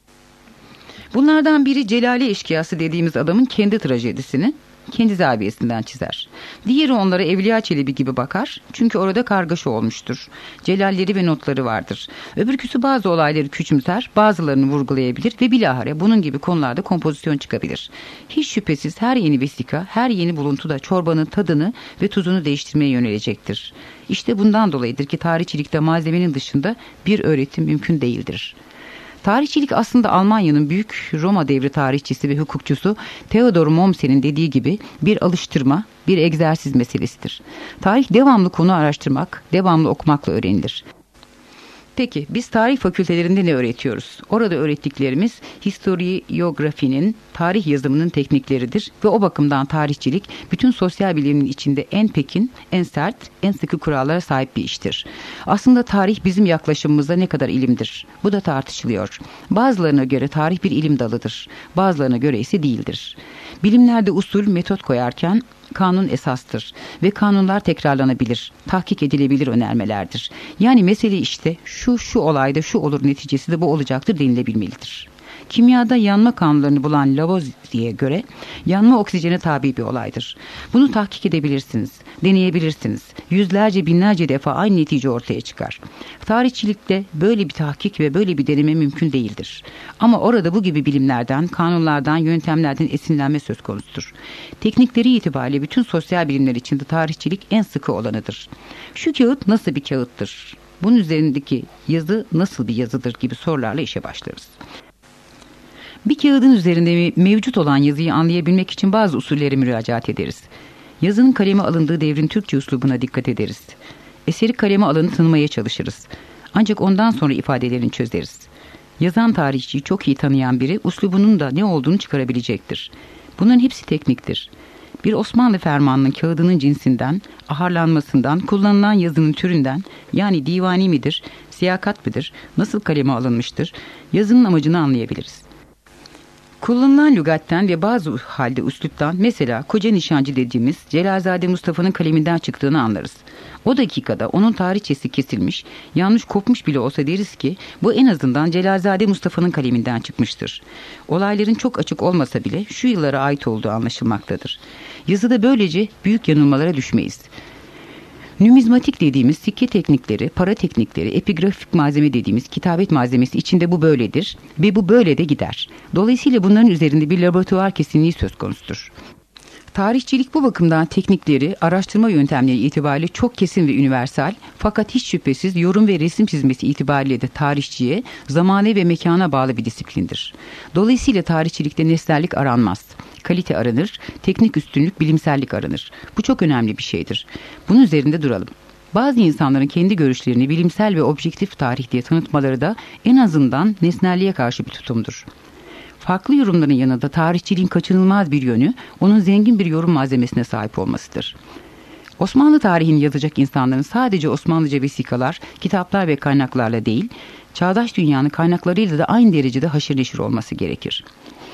Speaker 1: Bunlardan biri Celali eşkıyası dediğimiz adamın kendi trajedisini kendi zaviyesinden çizer. Diğeri onlara Evliya Çelebi gibi bakar, çünkü orada kargaşa olmuştur. Celalleri ve notları vardır. Öbürküsü bazı olayları küçümser, bazılarını vurgulayabilir ve bilahare bunun gibi konularda kompozisyon çıkabilir. Hiç şüphesiz her yeni vesika, her yeni buluntu da çorbanın tadını ve tuzunu değiştirmeye yönelecektir. İşte bundan dolayıdır ki tarihçilikte malzemenin dışında bir öğretim mümkün değildir. Tarihçilik aslında Almanya'nın büyük Roma devri tarihçisi ve hukukçusu Theodor Mommsen'in dediği gibi bir alıştırma, bir egzersiz meselesidir. Tarih devamlı konu araştırmak, devamlı okumakla öğrenilir. Peki biz tarih fakültelerinde ne öğretiyoruz? Orada öğrettiklerimiz historiografinin, tarih yazımının teknikleridir ve o bakımdan tarihçilik bütün sosyal bilimin içinde en pekin, en sert, en sıkı kurallara sahip bir iştir. Aslında tarih bizim yaklaşımımızda ne kadar ilimdir? Bu da tartışılıyor. Bazılarına göre tarih bir ilim dalıdır, bazılarına göre ise değildir. Bilimlerde usul, metot koyarken kanun esastır ve kanunlar tekrarlanabilir, tahkik edilebilir önermelerdir. Yani mesele işte şu şu olayda şu olur neticesi de bu olacaktır denilebilmelidir. Kimyada yanma kanunlarını bulan Lavoisier'e göre yanma oksijene tabi bir olaydır. Bunu tahkik edebilirsiniz, deneyebilirsiniz. Yüzlerce binlerce defa aynı netice ortaya çıkar. Tarihçilikte böyle bir tahkik ve böyle bir deneme mümkün değildir. Ama orada bu gibi bilimlerden, kanunlardan, yöntemlerden esinlenme söz konusudur. Teknikleri itibariyle bütün sosyal bilimler içinde tarihçilik en sıkı olanıdır. Şu kağıt nasıl bir kağıttır? Bunun üzerindeki yazı nasıl bir yazıdır gibi sorularla işe başlarız. Bir kağıdın üzerinde mevcut olan yazıyı anlayabilmek için bazı usullere müracaat ederiz. Yazının kaleme alındığı devrin Türkçe üslubuna dikkat ederiz. Eseri kaleme alanı tanımaya çalışırız. Ancak ondan sonra ifadelerini çözeriz. Yazan tarihçiyi çok iyi tanıyan biri üslubunun da ne olduğunu çıkarabilecektir. Bunların hepsi tekniktir. Bir Osmanlı fermanının kağıdının cinsinden, aharlanmasından, kullanılan yazının türünden, yani divani midir, siyakat mıdır, nasıl kaleme alınmıştır, yazının amacını anlayabiliriz. Kullanılan lügatten ve bazı halde üsluptan, mesela koca nişancı dediğimiz Celalzade Mustafa'nın kaleminden çıktığını anlarız. O dakikada onun tarihçesi kesilmiş, yanlış kopmuş bile olsa deriz ki bu en azından Celalzade Mustafa'nın kaleminden çıkmıştır. Olayların çok açık olmasa bile şu yıllara ait olduğu anlaşılmaktadır. Yazıda böylece büyük yanılmalara düşmeyiz. Numizmatik dediğimiz sikke teknikleri, para teknikleri, epigrafik malzeme dediğimiz kitabet malzemesi içinde bu böyledir ve bu böyle de gider. Dolayısıyla bunların üzerinde bir laboratuvar kesinliği söz konusudur. Tarihçilik bu bakımdan teknikleri, araştırma yöntemleri itibariyle çok kesin ve üniversal, fakat hiç şüphesiz yorum ve resim çizmesi itibariyle de tarihçiye, zamane ve mekana bağlı bir disiplindir. Dolayısıyla tarihçilikte nesnellik aranmaz. Kalite aranır, teknik üstünlük, bilimsellik aranır. Bu çok önemli bir şeydir. Bunun üzerinde duralım. Bazı insanların kendi görüşlerini bilimsel ve objektif tarih diye tanıtmaları da en azından nesnelliğe karşı bir tutumdur. Farklı yorumların yanında tarihçiliğin kaçınılmaz bir yönü, onun zengin bir yorum malzemesine sahip olmasıdır. Osmanlı tarihini yazacak insanların sadece Osmanlıca vesikalar, kitaplar ve kaynaklarla değil, çağdaş dünyanın kaynaklarıyla da aynı derecede haşır neşir olması gerekir.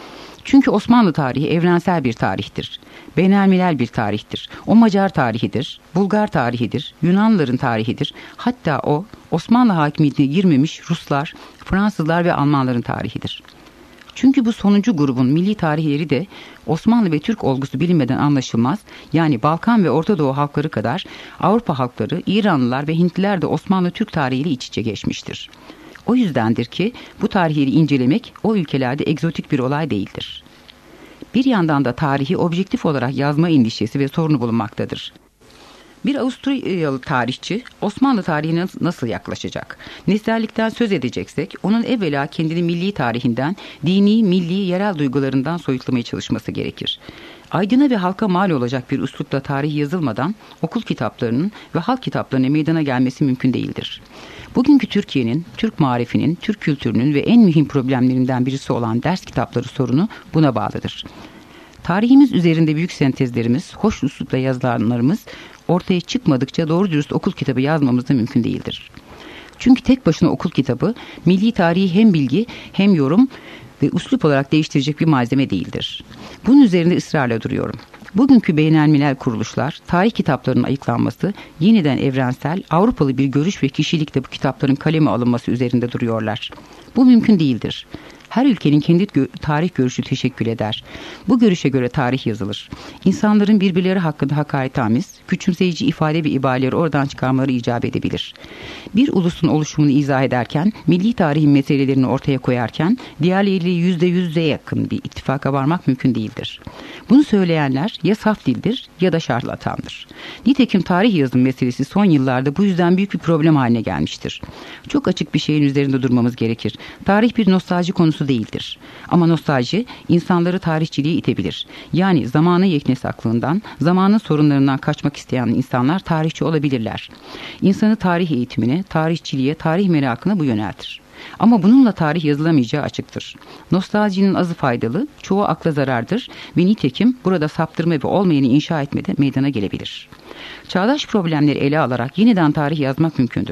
Speaker 1: Çünkü Osmanlı tarihi evrensel bir tarihtir. Beynelmilel bir tarihtir. O Macar tarihidir, Bulgar tarihidir, Yunanlıların tarihidir. Hatta o Osmanlı hakimiyetine girmemiş Ruslar, Fransızlar ve Almanların tarihidir. Çünkü bu sonuncu grubun milli tarihleri de Osmanlı ve Türk olgusu bilinmeden anlaşılmaz. Yani Balkan ve Orta Doğu halkları kadar Avrupa halkları, İranlılar ve Hintliler de Osmanlı-Türk tarihiyle iç içe geçmiştir. O yüzdendir ki bu tarihleri incelemek o ülkelerde egzotik bir olay değildir. Bir yandan da tarihi objektif olarak yazma endişesi ve sorunu bulunmaktadır. Bir Avusturyalı tarihçi Osmanlı tarihine nasıl yaklaşacak? Nesnellikten söz edeceksek onun evvela kendini milli tarihinden, dini, milli, yerel duygularından soyutlamaya çalışması gerekir. Aydına ve halka mal olacak bir üslupla tarih yazılmadan okul kitaplarının ve halk kitaplarının meydana gelmesi mümkün değildir. Bugünkü Türkiye'nin, Türk marifinin, Türk kültürünün ve en mühim problemlerinden birisi olan ders kitapları sorunu buna bağlıdır. Tarihimiz üzerinde büyük sentezlerimiz, hoş üslupla yazılanlarımız ortaya çıkmadıkça doğru dürüst okul kitabı yazmamız da mümkün değildir. Çünkü tek başına okul kitabı milli tarihi hem bilgi hem yorum ve üslup olarak değiştirecek bir malzeme değildir. Bunun üzerinde ısrarla duruyorum. Bugünkü beynelmilel kuruluşlar tarih kitaplarının ayıklanması, yeniden evrensel Avrupalı bir görüş ve kişilikle bu kitapların kaleme alınması üzerinde duruyorlar. Bu mümkün değildir. Her ülkenin kendi gö- tarih görüşü teşekkül eder. Bu görüşe göre tarih yazılır. İnsanların birbirleri hakkında hakaretamiz, küçümseyici ifade ve ibareleri oradan çıkarmaları icap edebilir. Bir ulusun oluşumunu izah ederken, milli tarihin meselelerini ortaya koyarken, diğerleriyle yüzde yüze yakın bir ittifaka varmak mümkün değildir. Bunu söyleyenler ya saf dildir ya da şarlatandır. Nitekim tarih yazım meselesi son yıllarda bu yüzden büyük bir problem haline gelmiştir. Çok açık bir şeyin üzerinde durmamız gerekir. Tarih bir nostalji konusu değildir. Ama nostalji insanları tarihçiliğe itebilir. Yani zamanın yeknesaklığından, zamanın sorunlarından kaçmak isteyen insanlar tarihçi olabilirler. İnsanı tarih eğitimine, tarihçiliğe, tarih merakına bu yöneltir. Ama bununla tarih yazılamayacağı açıktır. Nostaljinin azı faydalı, çoğu akla zarardır ve nitekim burada saptırma ve olmayanı inşa etmede meydana gelebilir. Çağdaş problemleri ele alarak yeniden tarih yazmak mümkündür.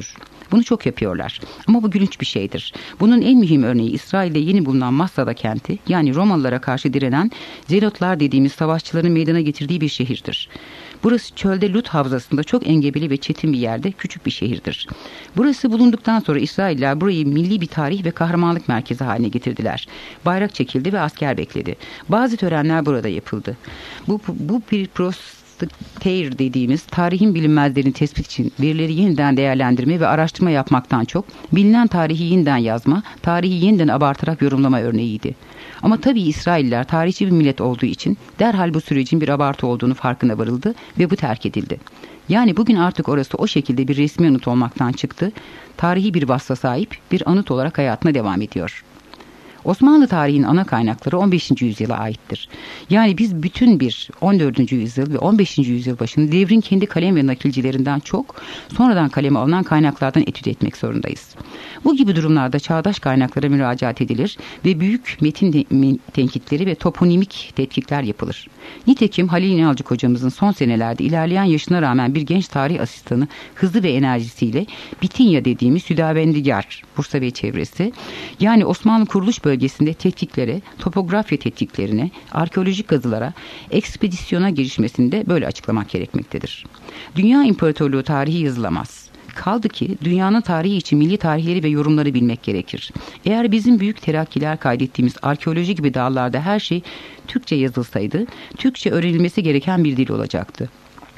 Speaker 1: Bunu çok yapıyorlar. Ama bu gülünç bir şeydir. Bunun en mühim örneği İsrail'de yeni bulunan Masada kenti, yani Romalılara karşı direnen Zelotlar dediğimiz savaşçıların meydana getirdiği bir şehirdir. Burası çölde Lut havzasında çok engebeli ve çetin bir yerde küçük bir şehirdir. Burası bulunduktan sonra İsrailler burayı milli bir tarih ve kahramanlık merkezi haline getirdiler. Bayrak çekildi ve asker bekledi. Bazı törenler burada yapıldı. Bu, bu bir prostoteir dediğimiz tarihin bilinmezlerini tespit için verileri yeniden değerlendirme ve araştırma yapmaktan çok bilinen tarihi yeniden yazma, tarihi yeniden abartarak yorumlama örneğiydi. Ama tabii İsrailler tarihçi bir millet olduğu için derhal bu sürecin bir abartı olduğunu farkına varıldı ve bu terk edildi. Yani bugün artık orası o şekilde bir resmi anıt olmaktan çıktı, tarihi bir vasfa sahip bir anıt olarak hayatına devam ediyor. Osmanlı tarihinin ana kaynakları on beşinci yüzyıla aittir. Yani biz bütün bir on dördüncü yüzyıl ve on beşinci yüzyıl başını devrin kendi kalem ve nakilcilerinden çok sonradan kaleme alınan kaynaklardan etüt etmek zorundayız. Bu gibi durumlarda çağdaş kaynaklara müracaat edilir ve büyük metin tenkitleri ve toponimik tetkikler yapılır. Nitekim Halil İnalcık hocamızın son senelerde ilerleyen yaşına rağmen bir genç tarih asistanı hızlı ve enerjisiyle Bitinya dediğimiz Hüdavendigar, Bursa ve çevresi, yani Osmanlı kuruluş bölgesinde tetkiklere, topografya tetkiklerine, arkeolojik kazılara, ekspedisyona girişmesini de böyle açıklamak gerekmektedir. Dünya İmparatorluğu tarihi yazılamaz. Kaldı ki dünyanın tarihi için milli tarihleri ve yorumları bilmek gerekir. Eğer bizim büyük terakkiler kaydettiğimiz arkeoloji gibi dallarda her şey Türkçe yazılsaydı, Türkçe öğrenilmesi gereken bir dil olacaktı.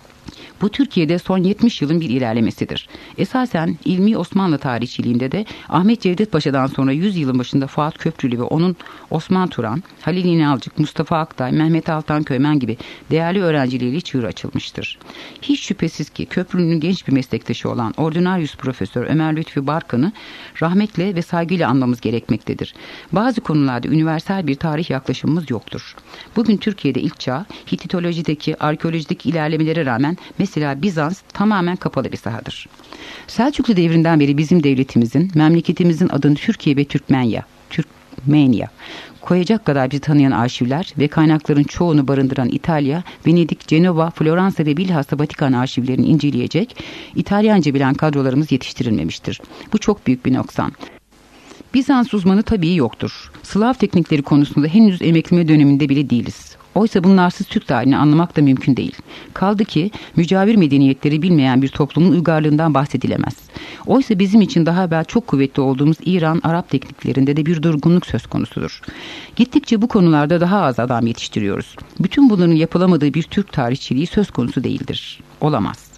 Speaker 1: Bu Türkiye'de son yetmiş yılın bir ilerlemesidir. Esasen ilmi Osmanlı tarihçiliğinde de Ahmet Cevdet Paşa'dan sonra yüz yılın başında Fuat Köprülü ve onun Osman Turan, Halil İnalcık, Mustafa Aktay, Mehmet Altan Köymen gibi değerli öğrencileriyle çığır açılmıştır. Hiç şüphesiz ki Köprülü'nün genç bir meslektaşı olan Ordinarius Profesör Ömer Lütfü Barkan'ı rahmetle ve saygıyla anmamız gerekmektedir. Bazı konularda üniversal bir tarih yaklaşımımız yoktur. Bugün Türkiye'de ilk çağ, Hititolojideki, arkeolojideki ilerlemelere rağmen mesela Bizans tamamen kapalı bir sahadır. Selçuklu devrinden beri bizim devletimizin, memleketimizin adını Türkiye ve Türkmenya, Türkmenya koyacak kadar bizi tanıyan arşivler ve kaynakların çoğunu barındıran İtalya, Venedik, Cenova, Floransa ve bilhassa Vatikan arşivlerini inceleyecek İtalyanca bilen kadrolarımız yetiştirilmemiştir. Bu çok büyük bir noksan. Bizans uzmanı tabii yoktur. Slav teknikleri konusunda henüz emekleme döneminde bile değiliz. Oysa bunlarsız Türk tarihini anlamak da mümkün değil. Kaldı ki mücavir medeniyetleri bilmeyen bir toplumun uygarlığından bahsedilemez. Oysa bizim için daha evvel çok kuvvetli olduğumuz İran, Arap tekniklerinde de bir durgunluk söz konusudur. Gittikçe bu konularda daha az adam yetiştiriyoruz. Bütün bunların yapılamadığı bir Türk tarihçiliği söz konusu değildir. Olamaz.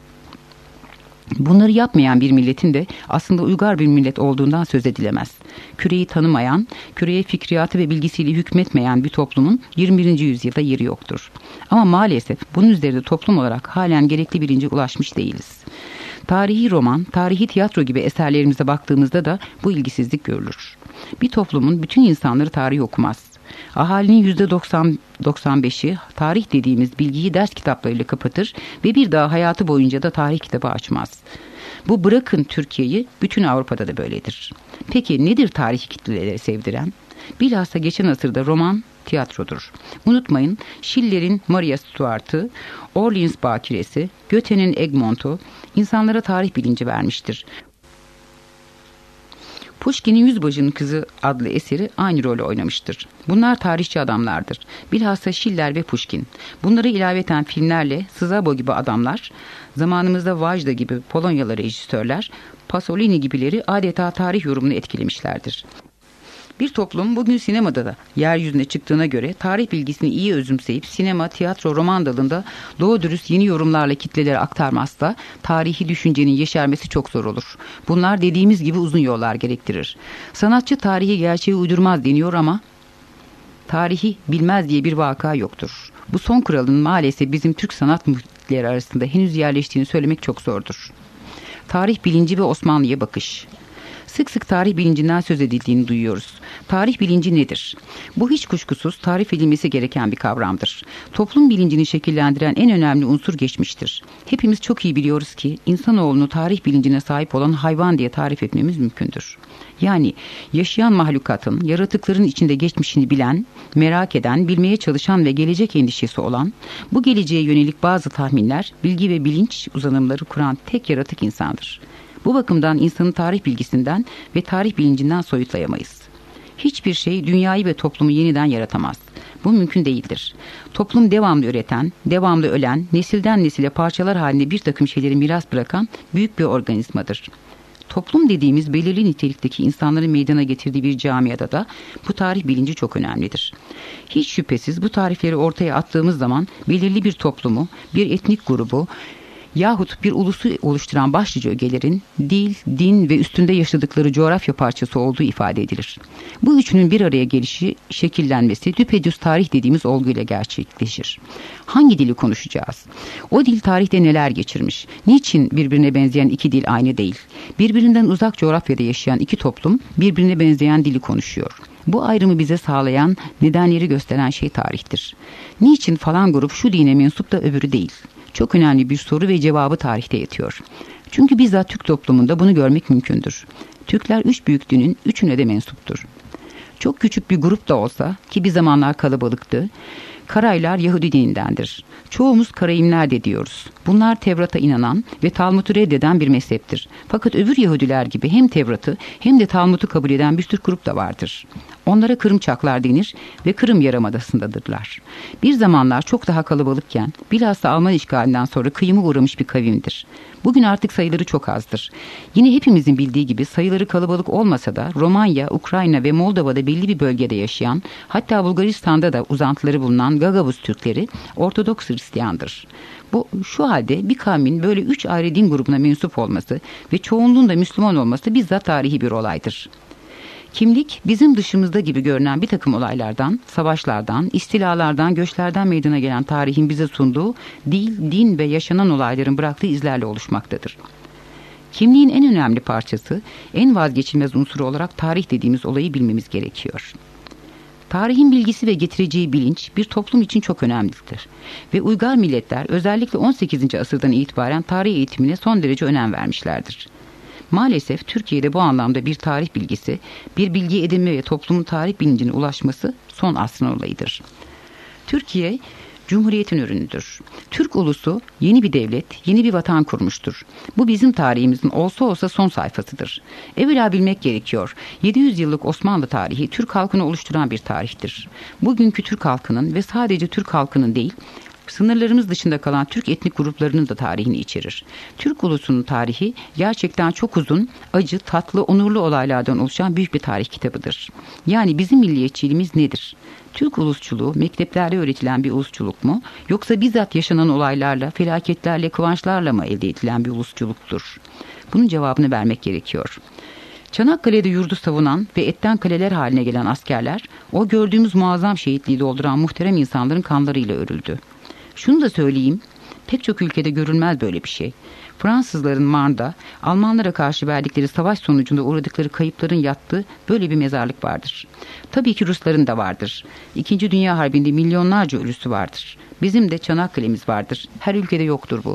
Speaker 1: Bunları yapmayan bir milletin de aslında uygar bir millet olduğundan söz edilemez. Küreyi tanımayan, küreye fikriyatı ve bilgisiyle hükmetmeyen bir toplumun yirmi birinci yüzyılda yeri yoktur. Ama maalesef bunun üzerinde toplum olarak halen gerekli bilince ulaşmış değiliz. Tarihi roman, tarihi tiyatro gibi eserlerimize baktığımızda da bu ilgisizlik görülür. Bir toplumun bütün insanları tarih okumaz. Ahalinin yüzde doksan doksan beşi tarih dediğimiz bilgiyi ders kitaplarıyla kapatır ve bir daha hayatı boyunca da tarih kitabı açmaz. Bu bırakın Türkiye'yi, bütün Avrupa'da da böyledir. Peki nedir tarihi kitleleri sevdiren? Bilhassa geçen asırda roman, tiyatrodur. Unutmayın, Schiller'in Maria Stuart'ı, Orleans Bakiresi, Goethe'nin Egmont'u insanlara tarih bilinci vermiştir. Pushkin'in Yüzbaşı'nın Kızı adlı eseri aynı rolü oynamıştır. Bunlar tarihçi adamlardır. Bilhassa Schiller ve Pushkin. Bunları ilaveten filmlerle Szabo gibi adamlar, zamanımızda Vajda gibi Polonyalı rejisörler, Pasolini gibileri adeta tarih yorumunu etkilemişlerdir. Bir toplum bugün sinemada da yeryüzüne çıktığına göre tarih bilgisini iyi özümseyip sinema, tiyatro, roman dalında doğru dürüst yeni yorumlarla kitlelere aktarmazsa tarihi düşüncenin yeşermesi çok zor olur. Bunlar dediğimiz gibi uzun yollar gerektirir. Sanatçı tarihi gerçeği uydurmaz deniyor ama tarihi bilmez diye bir vaka yoktur. Bu son kuralın maalesef bizim Türk sanat muhitleri arasında henüz yerleştiğini söylemek çok zordur. Tarih bilinci ve Osmanlı'ya bakış. Sık sık tarih bilincinden söz edildiğini duyuyoruz. Tarih bilinci nedir? Bu hiç kuşkusuz tarif edilmesi gereken bir kavramdır. Toplum bilincini şekillendiren en önemli unsur geçmiştir. Hepimiz çok iyi biliyoruz ki insanoğlunu tarih bilincine sahip olan hayvan diye tarif etmemiz mümkündür. Yani yaşayan mahlukatın, yaratıkların içinde geçmişini bilen, merak eden, bilmeye çalışan ve gelecek endişesi olan, bu geleceğe yönelik bazı tahminler, bilgi ve bilinç uzanımları kuran tek yaratık insandır. Bu bakımdan insanın tarih bilgisinden ve tarih bilincinden soyutlayamayız. Hiçbir şey dünyayı ve toplumu yeniden yaratamaz. Bu mümkün değildir. Toplum devamlı üreten, devamlı ölen, nesilden nesile parçalar halinde bir takım şeyleri miras bırakan büyük bir organizmadır. Toplum dediğimiz belirli nitelikteki insanların meydana getirdiği bir camiada da bu tarih bilinci çok önemlidir. Hiç şüphesiz bu tarifleri ortaya attığımız zaman belirli bir toplumu, bir etnik grubu yahut bir ulusu oluşturan başlıca ögelerin dil, din ve üstünde yaşadıkları coğrafya parçası olduğu ifade edilir. Bu üçünün bir araya gelişi, şekillenmesi düpedüz tarih dediğimiz olguyla gerçekleşir. Hangi dili konuşacağız? O dil tarihte neler geçirmiş? Niçin birbirine benzeyen iki dil aynı değil? Birbirinden uzak coğrafyada yaşayan iki toplum birbirine benzeyen dili konuşuyor. Bu ayrımı bize sağlayan, nedenleri gösteren şey tarihtir. Niçin falan grup şu dine mensup da öbürü değil? Çok önemli bir soru ve cevabı tarihte yatıyor. Çünkü bizzat Türk toplumunda bunu görmek mümkündür. Türkler üç büyük dinin üçüne de mensuptur. Çok küçük bir grup da olsa ki bir zamanlar kalabalıktı, Karaylar Yahudi dinindendir. Çoğumuz Karayimler de diyoruz. Bunlar Tevrat'a inanan ve Talmud'u reddeden bir mezheptir. Fakat öbür Yahudiler gibi hem Tevrat'ı hem de Talmud'u kabul eden bir Türk grup da vardır. Onlara Kırımçaklar denir ve Kırım Yarımadası'ndadırlar. Bir zamanlar çok daha kalabalıkken bilhassa Alman işgalinden sonra kıyıma uğramış bir kavimdir. Bugün artık sayıları çok azdır. Yine hepimizin bildiği gibi sayıları kalabalık olmasa da Romanya, Ukrayna ve Moldova'da belli bir bölgede yaşayan, hatta Bulgaristan'da da uzantıları bulunan Gagavuz Türkleri Ortodoks Hristiyandır. Bu şu halde bir kavmin böyle üç ayrı din grubuna mensup olması ve çoğunluğun da Müslüman olması bizzat tarihi bir olaydır. Kimlik bizim dışımızda gibi görünen bir takım olaylardan, savaşlardan, istilalardan, göçlerden meydana gelen tarihin bize sunduğu dil, din ve yaşanan olayların bıraktığı izlerle oluşmaktadır. Kimliğin en önemli parçası, en vazgeçilmez unsuru olarak tarih dediğimiz olayı bilmemiz gerekiyor. Tarihin bilgisi ve getireceği bilinç bir toplum için çok önemlidir. Ve uygar milletler özellikle on sekizinci asırdan itibaren tarih eğitimine son derece önem vermişlerdir. Maalesef Türkiye'de bu anlamda bir tarih bilgisi, bir bilgi edinme ve toplumun tarih bilincine ulaşması son asrın olayıdır. Türkiye, Cumhuriyet'in ürünüdür. Türk ulusu yeni bir devlet, yeni bir vatan kurmuştur. Bu bizim tarihimizin olsa olsa son sayfasıdır. Evvela bilmek gerekiyor. yedi yüz yıllık Osmanlı tarihi Türk halkını oluşturan bir tarihtir. Bugünkü Türk halkının ve sadece Türk halkının değil, sınırlarımız dışında kalan Türk etnik gruplarının da tarihini içerir. Türk ulusunun tarihi gerçekten çok uzun, acı, tatlı, onurlu olaylardan oluşan büyük bir tarih kitabıdır. Yani bizim milliyetçiliğimiz nedir? Türk ulusçuluğu mekteplerde öğretilen bir ulusçuluk mu? Yoksa bizzat yaşanan olaylarla, felaketlerle, kıvançlarla mı elde edilen bir ulusçuluktur? Bunun cevabını vermek gerekiyor. Çanakkale'de yurdu savunan ve etten kaleler haline gelen askerler, o gördüğümüz muazzam şehitliği dolduran muhterem insanların kanlarıyla örüldü. Şunu da söyleyeyim, pek çok ülkede görülmez böyle bir şey. Fransızların Marne'da Almanlara karşı verdikleri savaş sonucunda uğradıkları kayıpların yattığı böyle bir mezarlık vardır. Tabii ki Rusların da vardır. İkinci Dünya Harbi'nde milyonlarca ölüsü vardır. Bizim de Çanakkale'miz vardır. Her ülkede yoktur bu.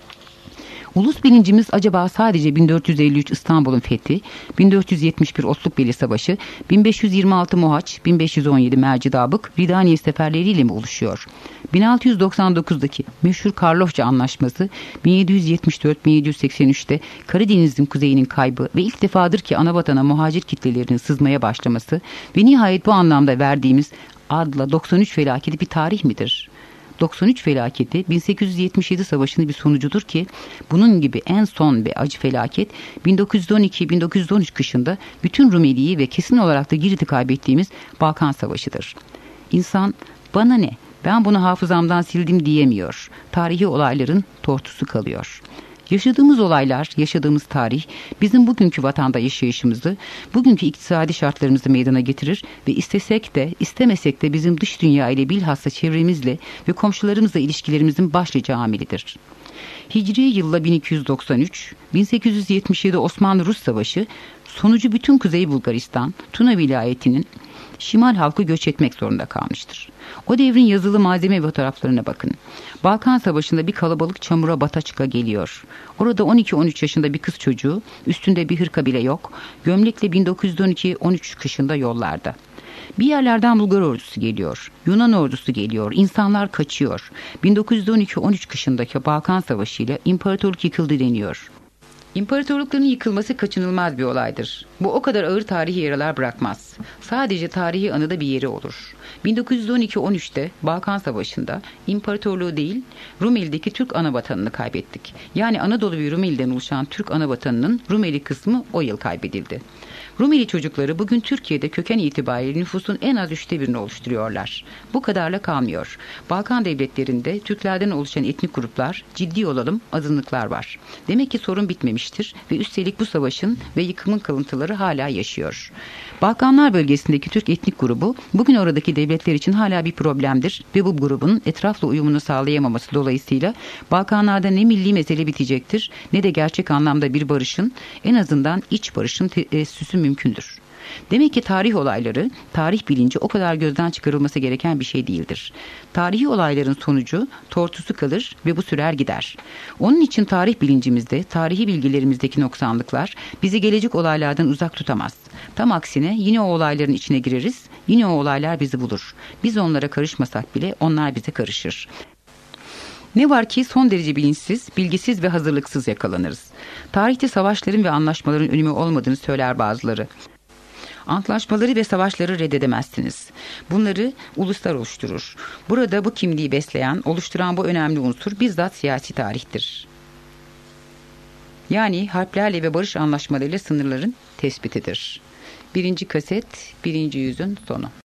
Speaker 1: Ulus bilincimiz acaba sadece bin dört yüz elli üç İstanbul'un fethi, bin dört yüz yetmiş bir Otlukbeli Savaşı, bin beş yüz yirmi altı Mohaç, bin beş yüz on yedi Mercidabık, Ridaniye seferleriyle mi oluşuyor? bin altı yüz doksan dokuzdaki meşhur Karlofça Anlaşması, bin yedi yüz yetmiş dört bin yedi yüz seksen üçte Karadeniz'in kuzeyinin kaybı ve ilk defadır ki anavatana muhacir kitlelerinin sızmaya başlaması ve nihayet bu anlamda verdiğimiz adla doksan üç felaketi bir tarih midir? doksan üç felaketi bin sekiz yüz yetmiş yedi savaşının bir sonucudur ki bunun gibi en son ve acı felaket bin dokuz yüz on iki bin dokuz yüz on üç kışında bütün Rumeli'yi ve kesin olarak da Girit'i kaybettiğimiz Balkan Savaşı'dır. İnsan bana ne, ben bunu hafızamdan sildim diyemiyor. Tarihi olayların tortusu kalıyor. Yaşadığımız olaylar, yaşadığımız tarih bizim bugünkü vatanda yaşayışımızı, bugünkü iktisadi şartlarımızı meydana getirir ve istesek de istemesek de bizim dış dünya ile bilhassa çevremizle ve komşularımızla ilişkilerimizin başlıca amelidir. Hicri yılla bin iki yüz doksan üç, bin sekiz yüz yetmiş yedi Osmanlı-Rus Savaşı sonucu bütün Kuzey Bulgaristan, Tuna vilayetinin şimal halkı göç etmek zorunda kalmıştır. O devrin yazılı malzeme ve fotoğraflarına bakın. Balkan Savaşı'nda bir kalabalık çamura bata çıka geliyor. Orada on iki on üç yaşında bir kız çocuğu, üstünde bir hırka bile yok, gömlekle bin dokuz yüz on iki on üç kışında yollarda. Bir yerlerden Bulgar ordusu geliyor, Yunan ordusu geliyor, insanlar kaçıyor. bin dokuz yüz on iki on üç kışındaki Balkan Savaşı ile imparatorluk yıkıldı deniyor. İmparatorlukların yıkılması kaçınılmaz bir olaydır. Bu o kadar ağır tarihi yaralar bırakmaz. Sadece tarihi anıda bir yeri olur. bin dokuz yüz on iki on üçte Balkan Savaşı'nda imparatorluğu değil, Rumeli'deki Türk anabatanını kaybettik. Yani Anadolu ve Rumeli'den oluşan Türk anabatanının Rumeli kısmı o yıl kaybedildi. Rumeli çocukları bugün Türkiye'de köken itibariyle nüfusun en az üçte birini oluşturuyorlar. Bu kadarla kalmıyor. Balkan devletlerinde Türklerden oluşan etnik gruplar, ciddi olalım, azınlıklar var. Demek ki sorun bitmemiştir ve üstelik bu savaşın ve yıkımın kalıntıları hala yaşıyor. Balkanlar bölgesindeki Türk etnik grubu bugün oradaki devletler için hala bir problemdir ve bu grubun etrafla uyumunu sağlayamaması dolayısıyla Balkanlarda ne milli mesele bitecektir ne de gerçek anlamda bir barışın, en azından iç barışın teessüsü mümkündür. Demek ki tarih olayları, tarih bilinci o kadar gözden çıkarılması gereken bir şey değildir. Tarihi olayların sonucu tortusu kalır ve bu sürer gider. Onun için tarih bilincimizde, tarihi bilgilerimizdeki noksanlıklar bizi gelecek olaylardan uzak tutamaz. Tam aksine yine o olayların içine gireriz, yine o olaylar bizi bulur. Biz onlara karışmasak bile onlar bize karışır. Ne var ki son derece bilinçsiz, bilgisiz ve hazırlıksız yakalanırız. Tarihte savaşların ve anlaşmaların önemi olmadığını söyler bazıları. Antlaşmaları ve savaşları reddedemezsiniz. Bunları uluslar oluşturur. Burada bu kimliği besleyen, oluşturan bu önemli unsur bizzat siyasi tarihtir. Yani harplerle ve barış anlaşmalarıyla sınırların tespitidir. Birinci kaset, birinci yüzün sonu.